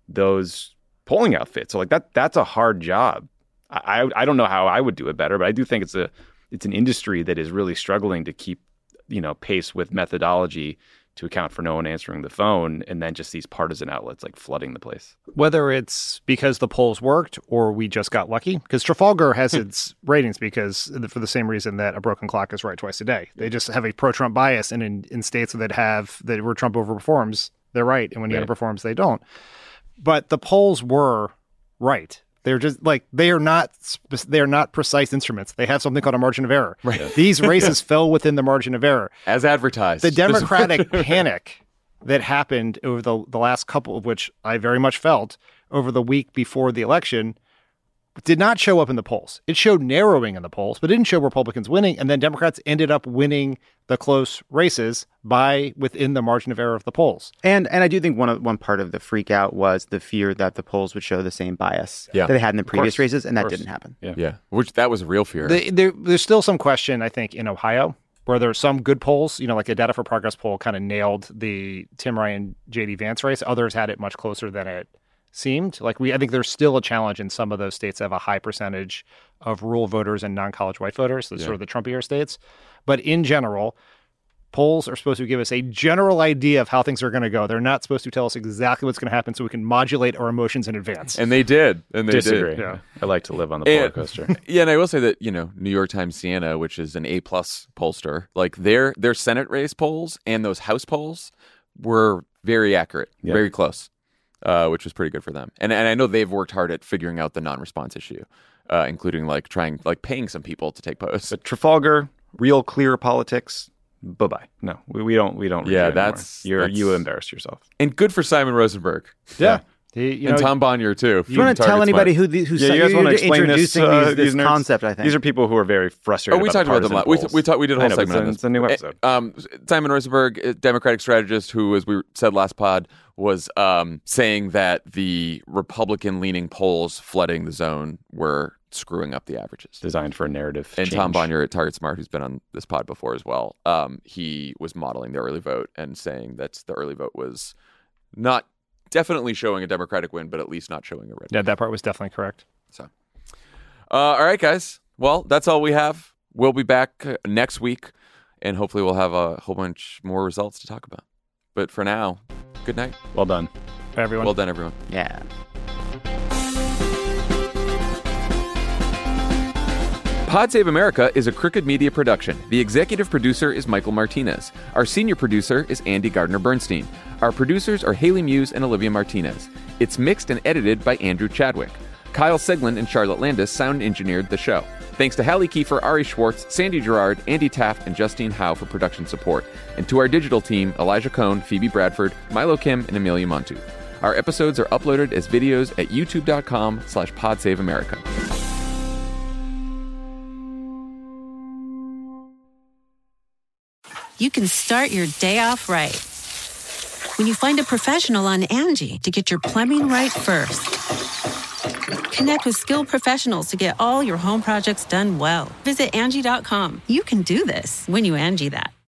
Speaker 3: those polling outfits. So like that that's a hard job. I I don't know how I would do it better, but I do think it's a it's an industry that is really struggling to keep, you know, pace with methodology to account for no one answering the phone, and then just these partisan outlets like flooding the place.
Speaker 5: Whether it's because the polls worked or we just got lucky, because Trafalgar has its ratings because for the same reason that a broken clock is right twice a day. They just have a pro-Trump bias, and in, in states that have that where Trump overperforms, they're right, and when he
Speaker 2: Right.
Speaker 5: underperforms, they don't. But the polls were right. They're just like they are not they are not precise instruments. They have something called a margin of error.
Speaker 2: Right.
Speaker 5: These races fell within the margin of error.
Speaker 2: As advertised.
Speaker 5: The Democratic panic that happened over the the last couple of which I very much felt over the week before the election did not show up in the polls. It showed narrowing in the polls, but it didn't show Republicans winning. And then Democrats ended up winning the close races by within the margin of error of the polls.
Speaker 4: And and I do think one of one part of the freak out was the fear that the polls would show the same bias
Speaker 2: Yeah.
Speaker 4: that they had in the previous
Speaker 3: course.
Speaker 4: races, and that
Speaker 3: course.
Speaker 4: didn't happen.
Speaker 3: Yeah.
Speaker 2: Yeah, which that was a real fear.
Speaker 5: The, there, there's still some question, I think, in Ohio, where there are some good polls, you know, like a Data for Progress poll kind of nailed the Tim Ryan, J D Vance race. Others had it much closer than it seemed. Like we, I think there's still a challenge in some of those states that have a high percentage of rural voters and non-college white voters, the
Speaker 2: Yeah.
Speaker 5: sort of the Trumpier states. But in general, polls are supposed to give us a general idea of how things are going to go. They're not supposed to tell us exactly what's going to happen so we can modulate our emotions in advance.
Speaker 2: and they did. And they
Speaker 3: Disagree.
Speaker 2: did.
Speaker 5: Yeah.
Speaker 3: I like to live on the roller
Speaker 2: And-
Speaker 3: coaster.
Speaker 2: Yeah, and I will say that, you know, New York Times Siena, which is an A plus pollster, like their their Senate race polls and those House polls were very accurate,
Speaker 3: Yep.
Speaker 2: very close, uh, which was pretty good for them. And and I know they've worked hard at figuring out the non-response issue, uh, including like trying like paying some people to take posts.
Speaker 3: But Trafalgar, real clear politics. Bye bye. No, we, we don't. We don't. read
Speaker 2: Yeah,
Speaker 3: it anymore.
Speaker 2: that's-
Speaker 3: You're
Speaker 2: that's-
Speaker 3: you embarrassed yourself.
Speaker 2: And good for Simon Rosenberg.
Speaker 5: Yeah. He, you
Speaker 2: and
Speaker 5: know,
Speaker 2: Tom Bonnier too.
Speaker 4: Do you want to tell anybody who the, who
Speaker 3: Yeah, you guys want to explain this?
Speaker 4: introducing
Speaker 3: uh,
Speaker 4: these, this
Speaker 3: these nerds?
Speaker 4: concept? I think
Speaker 3: These are people who are very
Speaker 2: Oh,
Speaker 3: frustrated.
Speaker 2: we talked about them.
Speaker 3: partisan
Speaker 2: la- We,
Speaker 3: polls.
Speaker 2: we talked. We did a
Speaker 3: I
Speaker 2: whole
Speaker 3: know,
Speaker 2: segment
Speaker 3: but
Speaker 2: on
Speaker 3: it's
Speaker 2: this.
Speaker 3: a new episode.
Speaker 2: Uh, Um, Simon Rosenberg, a Democratic strategist, who, as we said last pod, was um, saying that the Republican-leaning polls flooding the zone were screwing up the averages.
Speaker 3: Designed for a narrative.
Speaker 2: And
Speaker 3: change.
Speaker 2: Tom Bonnier at Target Smart, who's been on this pod before as well, um, he was modeling the early vote and saying that the early vote was not definitely showing a Democratic win, but at least not showing a red.
Speaker 5: Yeah, that part was definitely correct.
Speaker 2: So, uh, all right, guys. Well, that's all we have. We'll be back uh, next week, and hopefully we'll have a whole bunch more results to talk about. But for now, good night.
Speaker 3: Well done.
Speaker 5: Bye, everyone.
Speaker 2: Well done, everyone.
Speaker 4: Yeah.
Speaker 2: Pod Save America is a Crooked Media production. The executive producer is Michael Martinez. Our senior producer is Andy Gardner-Bernstein. Our producers are Haley Muse and Olivia Martinez. It's mixed and edited by Andrew Chadwick. Kyle Seglin and Charlotte Landis sound engineered the show. Thanks to Hallie Kiefer, Ari Schwartz, Sandy Gerard, Andy Taft, and Justine Howe for production support. And to our digital team, Elijah Cohn, Phoebe Bradford, Milo Kim, and Amelia Montu. Our episodes are uploaded as videos at youtube.com slash podsaveamerica.
Speaker 8: You can start your day off right when you find a professional on Angie to get your plumbing right first. Connect with skilled professionals to get all your home projects done well. Visit Angie dot com. You can do this when you Angie that.